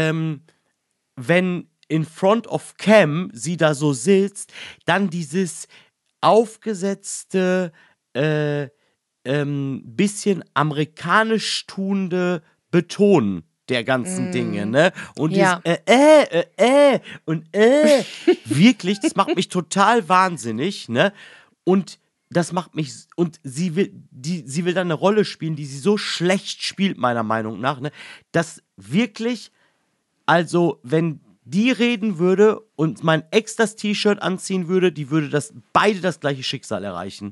wenn in front of cam sie da so sitzt, dann dieses aufgesetzte, bisschen amerikanisch tuende Betonen der ganzen Dinge, ne? Und Ja. dieses und wirklich, das macht mich total wahnsinnig, ne? Und das macht mich, und sie will dann eine Rolle spielen, die sie so schlecht spielt, meiner Meinung nach, ne? Dass wirklich, also, wenn die reden würde und mein Ex das T-Shirt anziehen würde, die würde beide das gleiche Schicksal erreichen.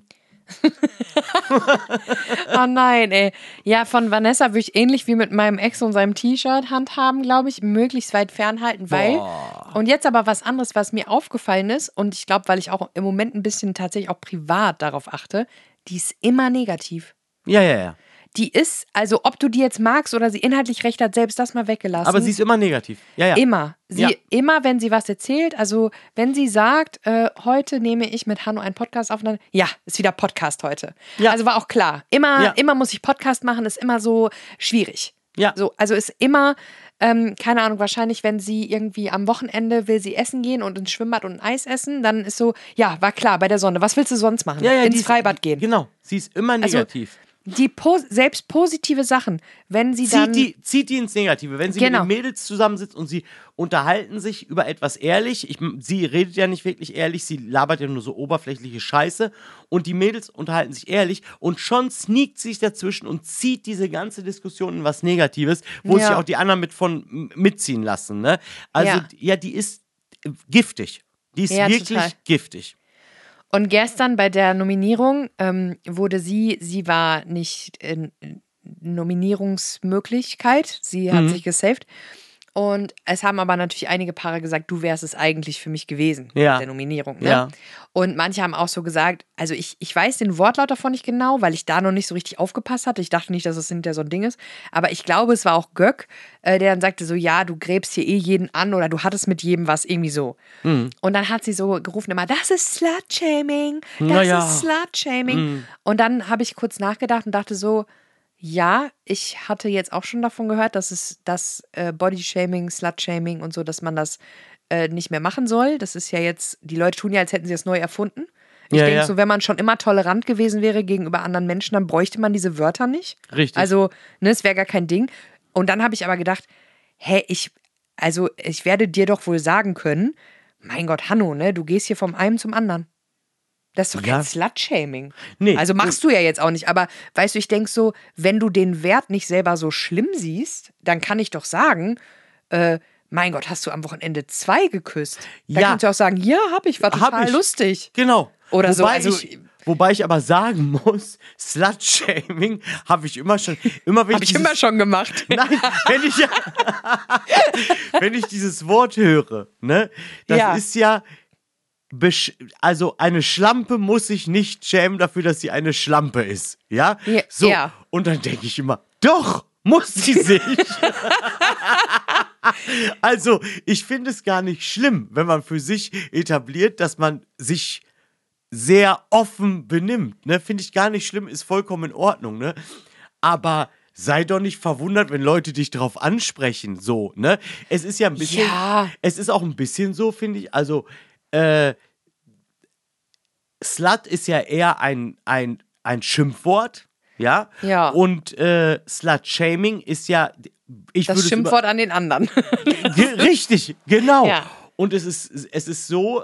Oh nein, ey. Ja, von Vanessa würde ich ähnlich wie mit meinem Ex und seinem T-Shirt handhaben, glaube ich, möglichst weit fernhalten, weil. Und jetzt aber was anderes, was mir aufgefallen ist, und ich glaube, weil ich auch im Moment ein bisschen tatsächlich auch privat darauf achte, die ist immer negativ. Ja. Die ist, also ob du die jetzt magst oder sie inhaltlich recht hat, selbst das mal weggelassen. Aber sie ist immer negativ. Ja. Immer. Ja. Immer, wenn sie was erzählt, also wenn sie sagt, heute nehme ich mit Hanno einen Podcast auf, dann, ja, ist wieder Podcast heute. Ja. Also war auch klar. Immer muss ich Podcast machen, ist immer so schwierig. Ja. So, also ist immer, keine Ahnung, wahrscheinlich, wenn sie irgendwie am Wochenende will sie essen gehen und ins Schwimmbad und ein Eis essen, dann ist so, ja, war klar, bei der Sonne. Was willst du sonst machen? Ja, Ins Freibad gehen. Genau, sie ist immer negativ. Selbst positive Sachen, wenn sie dann. Zieht die ins Negative. Wenn sie Genau. mit den Mädels zusammensitzt und sie unterhalten sich über etwas ehrlich, sie redet ja nicht wirklich ehrlich, sie labert ja nur so oberflächliche Scheiße und die Mädels unterhalten sich ehrlich und schon sneakt sie sich dazwischen und zieht diese ganze Diskussion in was Negatives, wo sich auch die anderen mitziehen lassen. Ne? Also, ja, die ist giftig. Die ist wirklich total giftig. Und gestern bei der Nominierung wurde sie war nicht in Nominierungsmöglichkeit, sie hat sich gesaved. Und es haben aber natürlich einige Paare gesagt, du wärst es eigentlich für mich gewesen, mit der Nominierung. Ne? Ja. Und manche haben auch so gesagt, also ich weiß den Wortlaut davon nicht genau, weil ich da noch nicht so richtig aufgepasst hatte. Ich dachte nicht, dass es hinterher so ein Ding ist. Aber ich glaube, es war auch Göck, der dann sagte so, ja, du gräbst hier eh jeden an oder du hattest mit jedem was, irgendwie so. Und dann hat sie so gerufen immer, das ist Slut-Shaming, das ist Slut-Shaming. Und dann habe ich kurz nachgedacht und dachte so, ja, ich hatte jetzt auch schon davon gehört, dass es das Body-Shaming, Slut-Shaming und so, dass man das nicht mehr machen soll. Das ist ja jetzt, die Leute tun ja, als hätten sie das neu erfunden. Ich denke so, wenn man schon immer tolerant gewesen wäre gegenüber anderen Menschen, dann bräuchte man diese Wörter nicht. Richtig. Also, ne, es wäre gar kein Ding. Und dann habe ich aber gedacht, ich werde dir doch wohl sagen können, mein Gott, Hanno, ne, du gehst hier vom einen zum anderen. Das ist doch kein Slut-Shaming. Nee. Also machst du ja jetzt auch nicht. Aber weißt du, ich denke so, wenn du den Wert nicht selber so schlimm siehst, dann kann ich doch sagen, mein Gott, hast du am Wochenende 2 geküsst? Da kannst du auch sagen, ja, hab ich, war total lustig. Genau. Oder Wobei so. Also, Wobei ich aber sagen muss, Slut-Shaming habe ich immer schon, immer wenn Habe ich immer schon gemacht. Nein, wenn ich dieses Wort höre, ne, das Ja. ist ja, also eine Schlampe muss sich nicht schämen dafür, dass sie eine Schlampe ist, ja? Ja, So, ja. und dann denke ich immer, doch, muss sie sich. Also, ich finde es gar nicht schlimm, wenn man für sich etabliert, dass man sich sehr offen benimmt, ne? Finde ich gar nicht schlimm, ist vollkommen in Ordnung, ne? Aber sei doch nicht verwundert, wenn Leute dich drauf ansprechen, so, ne? Es ist ja ein bisschen, Ja. es ist auch ein bisschen so, finde ich, also, Slut ist ja eher ein Schimpfwort, ja? Ja. Und Slut-Shaming ist ja, ich Das würde es Schimpfwort an den anderen. Richtig, genau. Ja. Und es ist so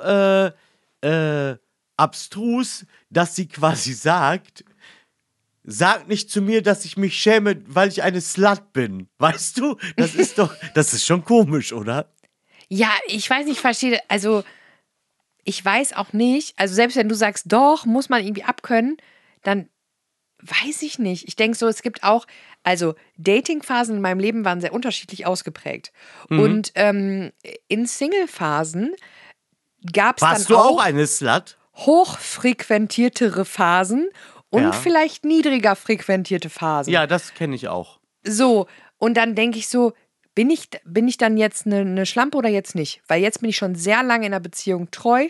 abstrus, dass sie quasi sagt, sag nicht zu mir, dass ich mich schäme, weil ich eine Slut bin. Weißt du? Das ist schon komisch, oder? Ja, ich weiß nicht, verstehe, also ich weiß auch nicht, also selbst wenn du sagst, doch, muss man irgendwie abkönnen, dann weiß ich nicht. Ich denke so, es gibt auch, also Dating-Phasen in meinem Leben waren sehr unterschiedlich ausgeprägt. Und in Single-Phasen gab es dann Warst du auch eine Slut? hochfrequentiertere Phasen und Ja. vielleicht niedriger frequentierte Phasen. Ja, das kenne ich auch. So, und dann denke ich so, bin ich dann jetzt eine Schlampe oder jetzt nicht? Weil jetzt bin ich schon sehr lange in einer Beziehung treu.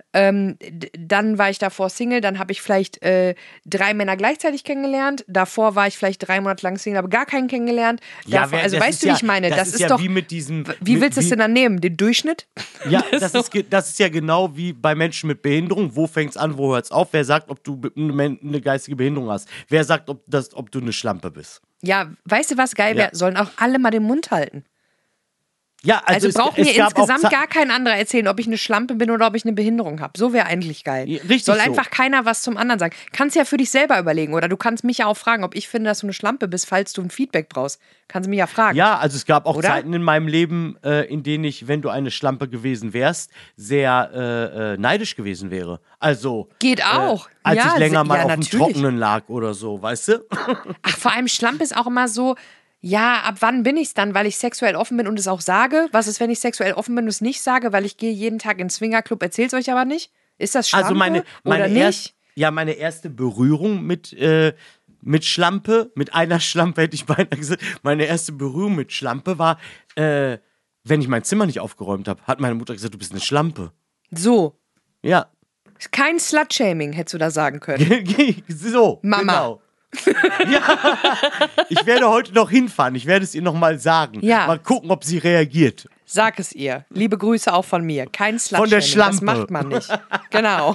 Dann war ich davor Single, dann habe ich vielleicht 3 Männer gleichzeitig kennengelernt. Davor war ich vielleicht 3 Monate lang Single, aber gar keinen kennengelernt. Davor, also das weißt ist du, wie ja, ich meine? Das ist ja doch. wie mit diesem. Wie willst du es denn dann nehmen? Den Durchschnitt? Ja, das ist ja genau wie bei Menschen mit Behinderung. Wo fängt's an, wo hört's auf? Wer sagt, ob du eine geistige Behinderung hast? Wer sagt, ob du eine Schlampe bist? Ja, weißt du, was geil wäre? Ja. Sollen auch alle mal den Mund halten. Ja, Also braucht mir gab auch insgesamt gar kein anderer erzählen, ob ich eine Schlampe bin oder ob ich eine Behinderung habe. So wäre eigentlich geil. Ja, richtig Soll so. einfach keiner was zum anderen sagen. Kannst ja für dich selber überlegen. Oder du kannst mich ja auch fragen, ob ich finde, dass du eine Schlampe bist, falls du ein Feedback brauchst. Kannst du mich ja fragen. Ja, also es gab auch Oder? Zeiten in meinem Leben, in denen ich, wenn du eine Schlampe gewesen wärst, sehr neidisch gewesen wäre. Also Geht auch. als Ja, ich länger mal ja, auf dem natürlich. Trockenen lag oder so, weißt du? Ach, vor allem Schlampe ist auch immer so, ja, ab wann bin ich es dann, weil ich sexuell offen bin und es auch sage? Was ist, wenn ich sexuell offen bin und es nicht sage, weil ich gehe jeden Tag in den Swingerclub, erzähl's euch aber nicht? Ist das Schlampe Also meine oder nicht? meine erste Berührung mit Schlampe, mit einer Schlampe hätte ich beinahe gesagt, meine erste Berührung mit Schlampe war, wenn ich mein Zimmer nicht aufgeräumt habe, hat meine Mutter gesagt, du bist eine Schlampe. So. Ja. Kein Slut-Shaming, hättest du da sagen können. So, Mama. genau. Ja, ich werde heute noch hinfahren. Ich werde es ihr noch mal sagen. Ja. Mal gucken, ob sie reagiert. Sag es ihr. Liebe Grüße auch von mir. Kein Slut-Shaming. Von der Schlampe. Das macht man nicht. Genau.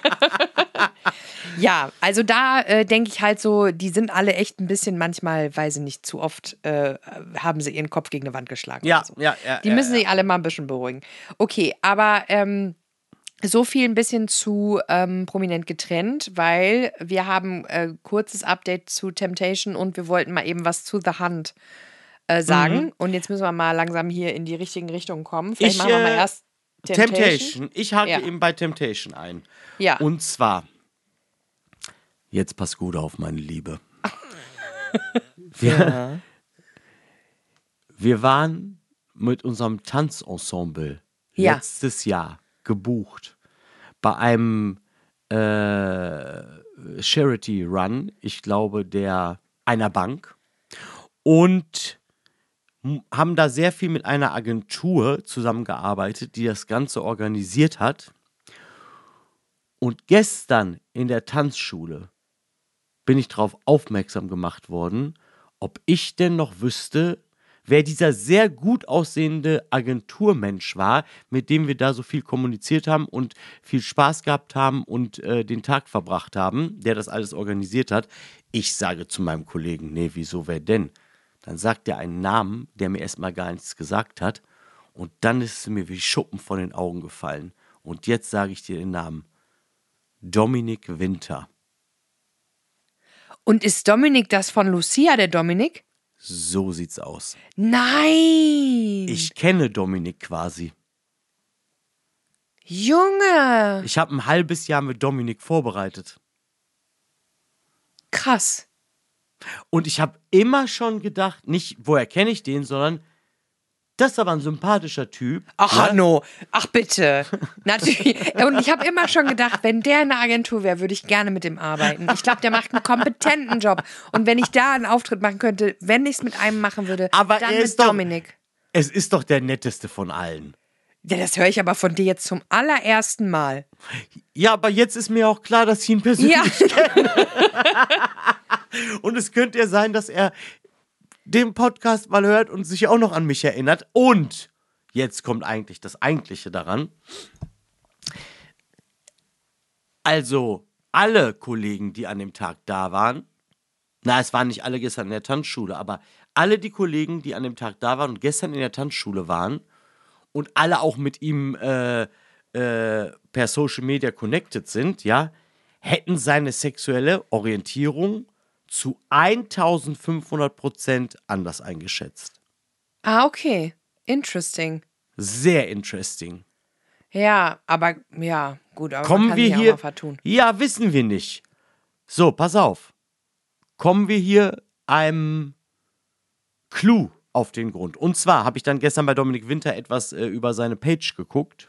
Ja, also da denke ich halt so, die sind alle echt ein bisschen manchmal, weiß ich nicht, zu oft haben sie ihren Kopf gegen eine Wand geschlagen. Ja, oder so. ja. Die müssen sich alle mal ein bisschen beruhigen. Okay, aber so viel ein bisschen zu prominent getrennt, weil wir haben kurzes Update zu Temptation und wir wollten mal eben was zu The Hunt sagen. Und jetzt müssen wir mal langsam hier in die richtigen Richtungen kommen. Vielleicht machen wir mal erst Temptation. Ich hake Ja. eben bei Temptation ein. Ja. Und zwar, jetzt pass gut auf, meine Liebe. Wir waren mit unserem Tanzensemble Ja. letztes Jahr gebucht bei einem Charity Run, ich glaube, einer Bank. Und haben da sehr viel mit einer Agentur zusammengearbeitet, die das Ganze organisiert hat. Und gestern in der Tanzschule bin ich darauf aufmerksam gemacht worden, ob ich denn noch wüsste, wer dieser sehr gut aussehende Agenturmensch war, mit dem wir da so viel kommuniziert haben und viel Spaß gehabt haben und den Tag verbracht haben, der das alles organisiert hat. Ich sage zu meinem Kollegen, nee, wieso, wer denn? Dann sagt er einen Namen, der mir erstmal gar nichts gesagt hat. Und dann ist es mir wie Schuppen von den Augen gefallen. Und jetzt sage ich dir den Namen. Dominik Winter. Und ist Dominik das von Lucia, der Dominik? So sieht's aus. Nein! Ich kenne Dominik quasi. Junge! Ich habe ein halbes Jahr mit Dominik vorbereitet. Krass. Und ich habe immer schon gedacht, nicht, woher kenne ich den, sondern das ist aber ein sympathischer Typ. Ach, ne? Hanno, ach bitte. Natürlich. Und ich habe immer schon gedacht, wenn der in einer Agentur wäre, würde ich gerne mit ihm arbeiten. Ich glaube, der macht einen kompetenten Job. Und wenn ich da einen Auftritt machen könnte, wenn ich es mit einem machen würde, Aber dann er mit ist doch- Dominik. Es ist doch der netteste von allen. Ja, das höre ich aber von dir jetzt zum allerersten Mal. Ja, aber jetzt ist mir auch klar, dass ich ihn persönlich Ja, Und es könnte ja sein, dass er den Podcast mal hört und sich auch noch an mich erinnert. Und jetzt kommt eigentlich das Eigentliche daran. Also, alle Kollegen, die an dem Tag da waren, es waren nicht alle gestern in der Tanzschule, aber alle die Kollegen, die an dem Tag da waren und gestern in der Tanzschule waren und alle auch mit ihm per Social Media connected sind, ja, hätten seine sexuelle Orientierung zu 1500% anders eingeschätzt. okay. Interesting. Sehr interesting. Ja, aber ja, gut, aber man Kommen kann wir sich auch hier. mal vertun. Ja, wissen wir nicht. So, pass auf. Kommen wir hier einem Clou auf den Grund. Und zwar habe ich dann gestern bei Dominik Winter etwas über seine Page geguckt.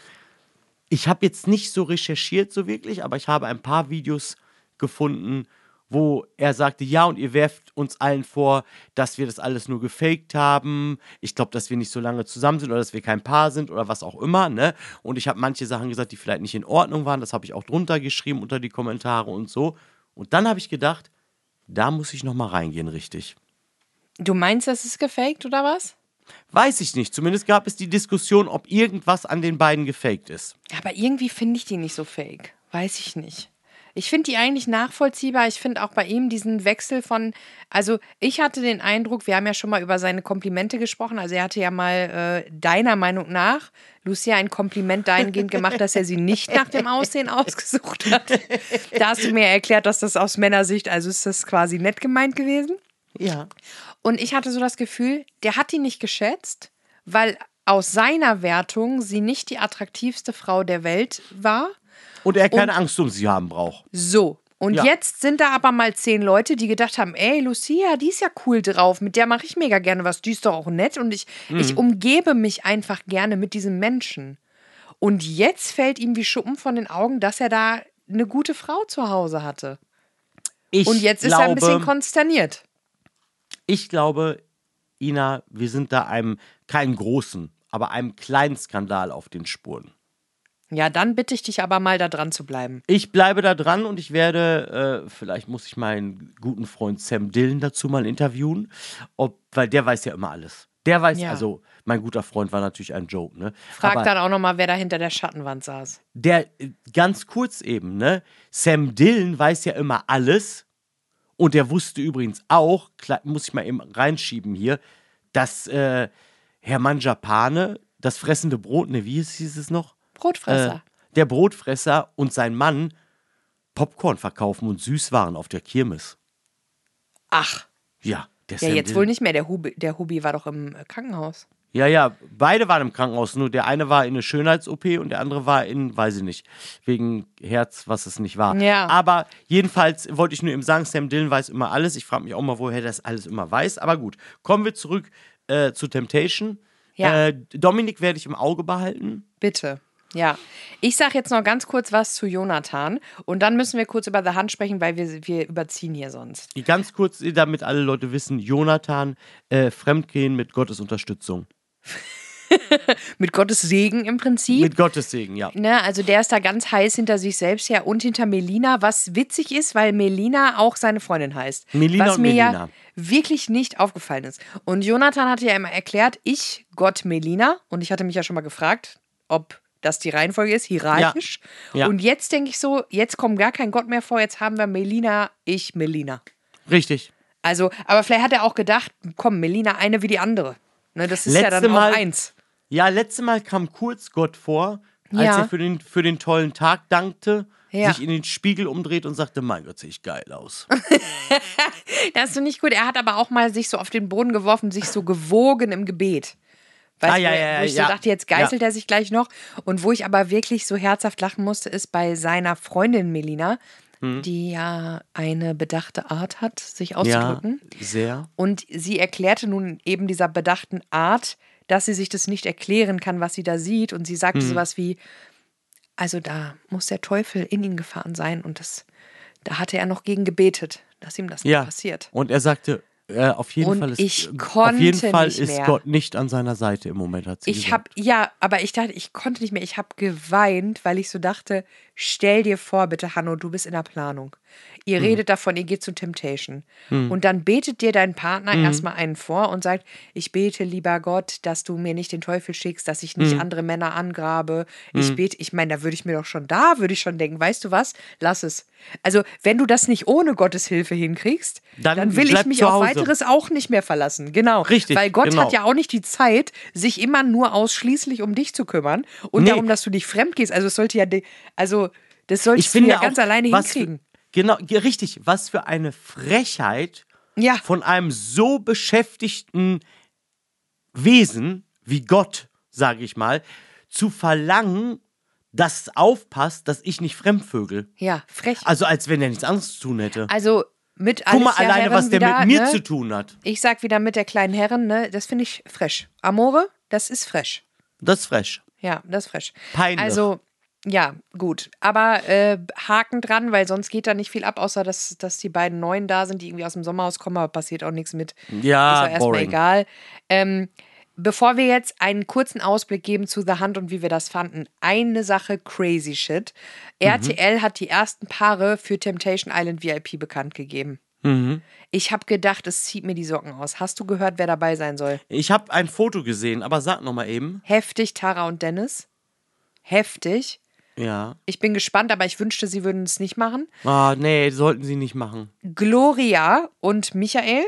Ich habe jetzt nicht so recherchiert, so wirklich, aber ich habe ein paar Videos gefunden, wo er sagte, ja, und ihr werft uns allen vor, dass wir das alles nur gefaked haben. Ich glaube, dass wir nicht so lange zusammen sind oder dass wir kein Paar sind oder was auch immer, ne? Und ich habe manche Sachen gesagt, die vielleicht nicht in Ordnung waren. Das habe ich auch drunter geschrieben unter die Kommentare und so. Und dann habe ich gedacht, da muss ich noch mal reingehen, richtig. Du meinst, das ist gefaked oder was? Weiß ich nicht. Zumindest gab es die Diskussion, ob irgendwas an den beiden gefaked ist. Aber irgendwie finde ich die nicht so fake. Weiß ich nicht. Ich finde die eigentlich nachvollziehbar. Ich finde auch bei ihm diesen Wechsel von, also ich hatte den Eindruck, wir haben ja schon mal über seine Komplimente gesprochen. Also er hatte ja mal deiner Meinung nach Lucia ein Kompliment dahingehend gemacht, dass er sie nicht nach dem Aussehen ausgesucht hat. Da hast du mir erklärt, dass das aus Männersicht, also ist das quasi nett gemeint gewesen. Ja. Und ich hatte so das Gefühl, der hat die nicht geschätzt, weil aus seiner Wertung sie nicht die attraktivste Frau der Welt war. Und er keine Angst um sie haben braucht. So. Und Ja. jetzt sind da aber mal 10 Leute, die gedacht haben, ey, Lucia, die ist ja cool drauf, mit der mache ich mega gerne was, die ist doch auch nett und ich umgebe mich einfach gerne mit diesem Menschen. Und jetzt fällt ihm wie Schuppen von den Augen, dass er da eine gute Frau zu Hause hatte. Und jetzt ist er ein bisschen konsterniert. Ich glaube, Ina, wir sind da einem, keinen großen, aber einem kleinen Skandal auf den Spuren. Ja, dann bitte ich dich aber mal da dran zu bleiben. Ich bleibe da dran und ich werde, vielleicht muss ich meinen guten Freund Sam Dillon dazu mal interviewen, weil der weiß ja immer alles. Der weiß, Ja. also mein guter Freund war natürlich ein Joke, ne? Frag Aber dann auch nochmal, wer da hinter der Schattenwand saß. der, ganz kurz eben, ne? Sam Dillon weiß ja immer alles und der wusste übrigens auch, muss ich mal eben reinschieben hier, dass Herr Mangiapane, das fressende Brot, ne, wie hieß es noch? Brotfresser. Der Brotfresser und sein Mann Popcorn verkaufen und Süßwaren auf der Kirmes. Ach, Ja, der ja, Sam jetzt Dillon. wohl nicht mehr. Der Hubi war doch im Krankenhaus. Ja, beide waren im Krankenhaus. Nur der eine war in eine Schönheits-OP und der andere war in, weiß ich nicht, wegen Herz, was es nicht war. Ja. Aber jedenfalls wollte ich nur eben sagen, Sam Dillon weiß immer alles. Ich frage mich auch mal, woher das alles immer weiß. Aber gut, kommen wir zurück zu Temptation. Ja. Dominik werde ich im Auge behalten. Bitte. Ja. Ich sage jetzt noch ganz kurz was zu Jonathan. Und dann müssen wir kurz über The Hand sprechen, weil wir überziehen hier sonst. Ganz kurz, damit alle Leute wissen, Jonathan, Fremdgehen mit Gottes Unterstützung. Mit Gottes Segen im Prinzip. Mit Gottes Segen, ja. Ne, also der ist da ganz heiß hinter sich selbst her und hinter Melina, was witzig ist, weil Melina auch seine Freundin heißt. Melina was und mir Melina. ja wirklich nicht aufgefallen ist. Und Jonathan hatte ja immer erklärt, ich, Gott, Melina. Und ich hatte mich ja schon mal gefragt, ob das die Reihenfolge ist, hierarchisch. Ja. Und jetzt denke ich so, jetzt kommt gar kein Gott mehr vor, jetzt haben wir Melina, ich, Melina. Richtig. Also, aber vielleicht hat er auch gedacht, komm, Melina eine wie die andere. Ne, das ist ja dann auch eins. Ja, letztes Mal kam kurz Gott vor, als Ja. er für den tollen Tag dankte, Ja. sich in den Spiegel umdreht und sagte, mein Gott, sehe ich geil aus. Das ist so nicht gut. Er hat aber auch mal sich so auf den Boden geworfen, sich so gewogen im Gebet. Weißt du, wo ich so dachte, jetzt geißelt er sich gleich noch. Und wo ich aber wirklich so herzhaft lachen musste, ist bei seiner Freundin Melina. die ja eine bedachte Art hat, sich Ja, auszudrücken. sehr. Und sie erklärte nun eben dieser bedachten Art, dass sie sich das nicht erklären kann, was sie da sieht. Und sie sagte sowas wie, also da muss der Teufel in ihn gefahren sein. Und da hatte er noch gegen gebetet, dass ihm das nicht Ja. passiert. Und er sagte, auf jeden Und Fall ist, ich auf jeden konnte Fall nicht ist mehr. Gott nicht an seiner Seite im Moment, hat sie gesagt. Aber ich dachte, ich konnte nicht mehr. Ich habe geweint, weil ich so dachte, stell dir vor, bitte, Hanno, du bist in der Planung. Ihr redet davon, ihr geht zu Temptation. Und dann betet dir dein Partner erstmal einen vor und sagt, ich bete, lieber Gott, dass du mir nicht den Teufel schickst, dass ich nicht andere Männer angrabe. Ich meine, da würde ich schon denken, weißt du was, lass es. Also, wenn du das nicht ohne Gottes Hilfe hinkriegst, dann will ich bleib mich zu auf Hause. weiteres auch nicht mehr verlassen. Genau. Richtig, Weil Gott genau. hat ja auch nicht die Zeit, sich immer nur ausschließlich um dich zu kümmern und Nee. darum, dass du dich fremd gehst. Also, das solltest Ich du finde ja ganz auch, alleine was hinkriegen. Genau, ja, richtig. Was für eine Frechheit Ja. von einem so beschäftigten Wesen wie Gott, sage ich mal, zu verlangen, dass es aufpasst, dass ich nicht fremdvögel. Ja, frech. Also als wenn er nichts anderes zu tun hätte. Also mit Guck mal Alicia alleine, Herren was der wieder, mit mir ne? zu tun hat. Ich sag wieder mit der kleinen Herren, ne? Das finde ich fresh. Amore, das ist fresh. Das ist fresh. Ja, das ist fresh. Peinlich. Also, ja, gut. Aber Haken dran, weil sonst geht da nicht viel ab, außer dass die beiden Neuen da sind, die irgendwie aus dem Sommerhaus kommen, aber passiert auch nichts mit. Ja, ist ja erstmal boring. egal. Bevor wir jetzt einen kurzen Ausblick geben zu The Hunt und wie wir das fanden, eine Sache crazy shit. RTL hat die ersten Paare für Temptation Island VIP bekannt gegeben. Ich habe gedacht, es zieht mir die Socken aus. Hast du gehört, wer dabei sein soll? Ich habe ein Foto gesehen, aber sag noch mal eben. Heftig, Tara und Dennis. Heftig. Ja. Ich bin gespannt, aber ich wünschte, sie würden es nicht machen. Ah, nee, sollten sie nicht machen. Gloria und Michael.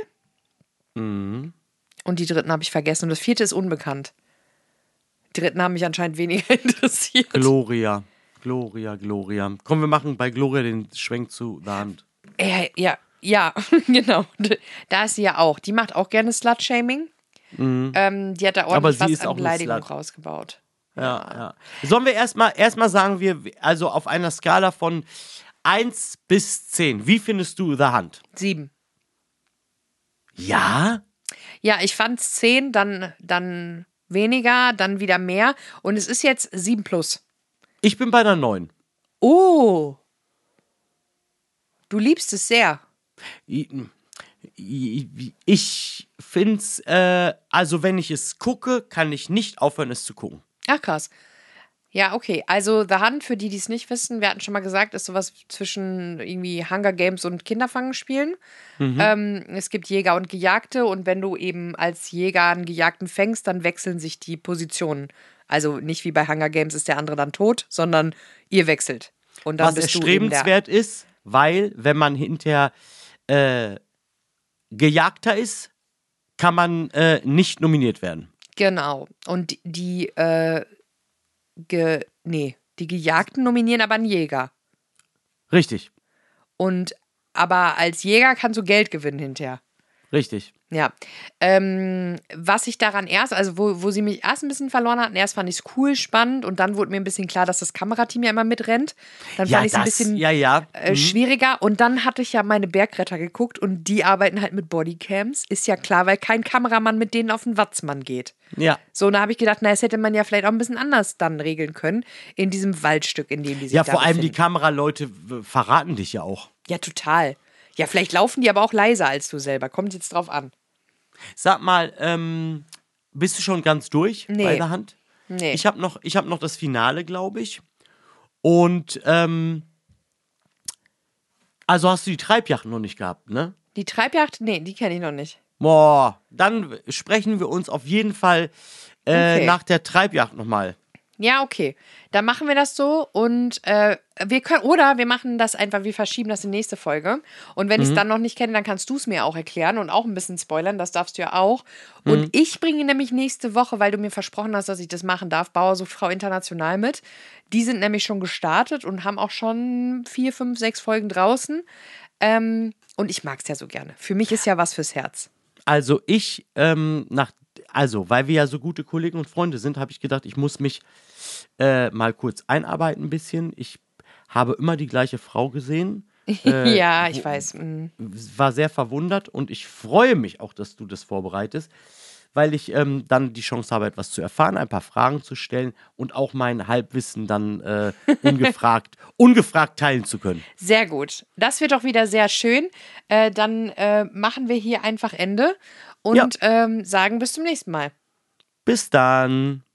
Und die dritten habe ich vergessen. Und das vierte ist unbekannt. Die dritten haben mich anscheinend weniger interessiert. Gloria. Komm, wir machen bei Gloria den Schwenk zu The Hunt. Ja, genau. Da ist sie ja auch. Die macht auch gerne Slut-Shaming. Die hat da Aber ordentlich sie was ist auch an eine Beleidigung Slut. rausgebaut. Ja. Sollen wir erstmal sagen wir, also auf einer Skala von 1 bis 10, wie findest du The Hunt? 7. Ja? Ja, ich fand's 10, dann weniger, dann wieder mehr. Und es ist jetzt 7 plus. Ich bin bei einer 9. Oh. Du liebst es sehr. Ich find's, also wenn ich es gucke, kann ich nicht aufhören, es zu gucken. Ach, krass. Ja, okay. Also The Hunt, für die, die es nicht wissen, wir hatten schon mal gesagt, ist sowas zwischen irgendwie Hunger Games und Kinderfangen spielen. Es gibt Jäger und Gejagte und wenn du eben als Jäger einen Gejagten fängst, dann wechseln sich die Positionen. Also nicht wie bei Hunger Games ist der andere dann tot, sondern ihr wechselt. Und dann Was bist du eben der. erstrebenswert ist, weil wenn man hinterher Gejagter ist, kann man nicht nominiert werden. Genau. Und die Gejagten nominieren aber einen Jäger. Richtig. Aber als Jäger kannst du Geld gewinnen hinterher. Richtig. Ja. Was ich daran also wo sie mich erst ein bisschen verloren hatten, erst fand ich es cool, spannend und dann wurde mir ein bisschen klar, dass das Kamerateam ja immer mitrennt. Dann fand ich es ein bisschen schwieriger und dann hatte ich ja meine Bergretter geguckt und die arbeiten halt mit Bodycams. Ist ja klar, weil kein Kameramann mit denen auf den Watzmann geht. Ja. So, und da habe ich gedacht, das hätte man ja vielleicht auch ein bisschen anders dann regeln können in diesem Waldstück, in dem die sich Ja, da vor allem die befinden. Kameraleute verraten dich ja auch. Ja, total. Ja, vielleicht laufen die aber auch leiser als du selber. Kommt jetzt drauf an. Sag mal, bist du schon ganz durch Nee. bei der Hand? Nee. Ich hab noch das Finale, glaube ich. Und, also hast du die Treibjacht noch nicht gehabt, ne? Die Treibjagd? Nee, die kenne ich noch nicht. Boah, dann sprechen wir uns auf jeden Fall Okay. nach der Treibjacht nochmal. Ja, okay. Dann machen wir das so und wir machen das einfach, wir verschieben das in die nächste Folge. Und wenn ich es dann noch nicht kenne, dann kannst du es mir auch erklären und auch ein bisschen spoilern, das darfst du ja auch. Und ich bringe nämlich nächste Woche, weil du mir versprochen hast, dass ich das machen darf, Bauer sucht Frau international mit. Die sind nämlich schon gestartet und haben auch schon 4, 5, 6 Folgen draußen. Und ich mag es ja so gerne. Für mich ist ja was fürs Herz. Also weil wir ja so gute Kollegen und Freunde sind, habe ich gedacht, ich muss mich mal kurz einarbeiten ein bisschen. Ich habe immer die gleiche Frau gesehen. Ja, ich weiß. War sehr verwundert und ich freue mich auch, dass du das vorbereitest, weil ich dann die Chance habe, etwas zu erfahren, ein paar Fragen zu stellen und auch mein Halbwissen dann ungefragt teilen zu können. Sehr gut. Das wird doch wieder sehr schön. Dann machen wir hier einfach Ende und sagen bis zum nächsten Mal. Bis dann.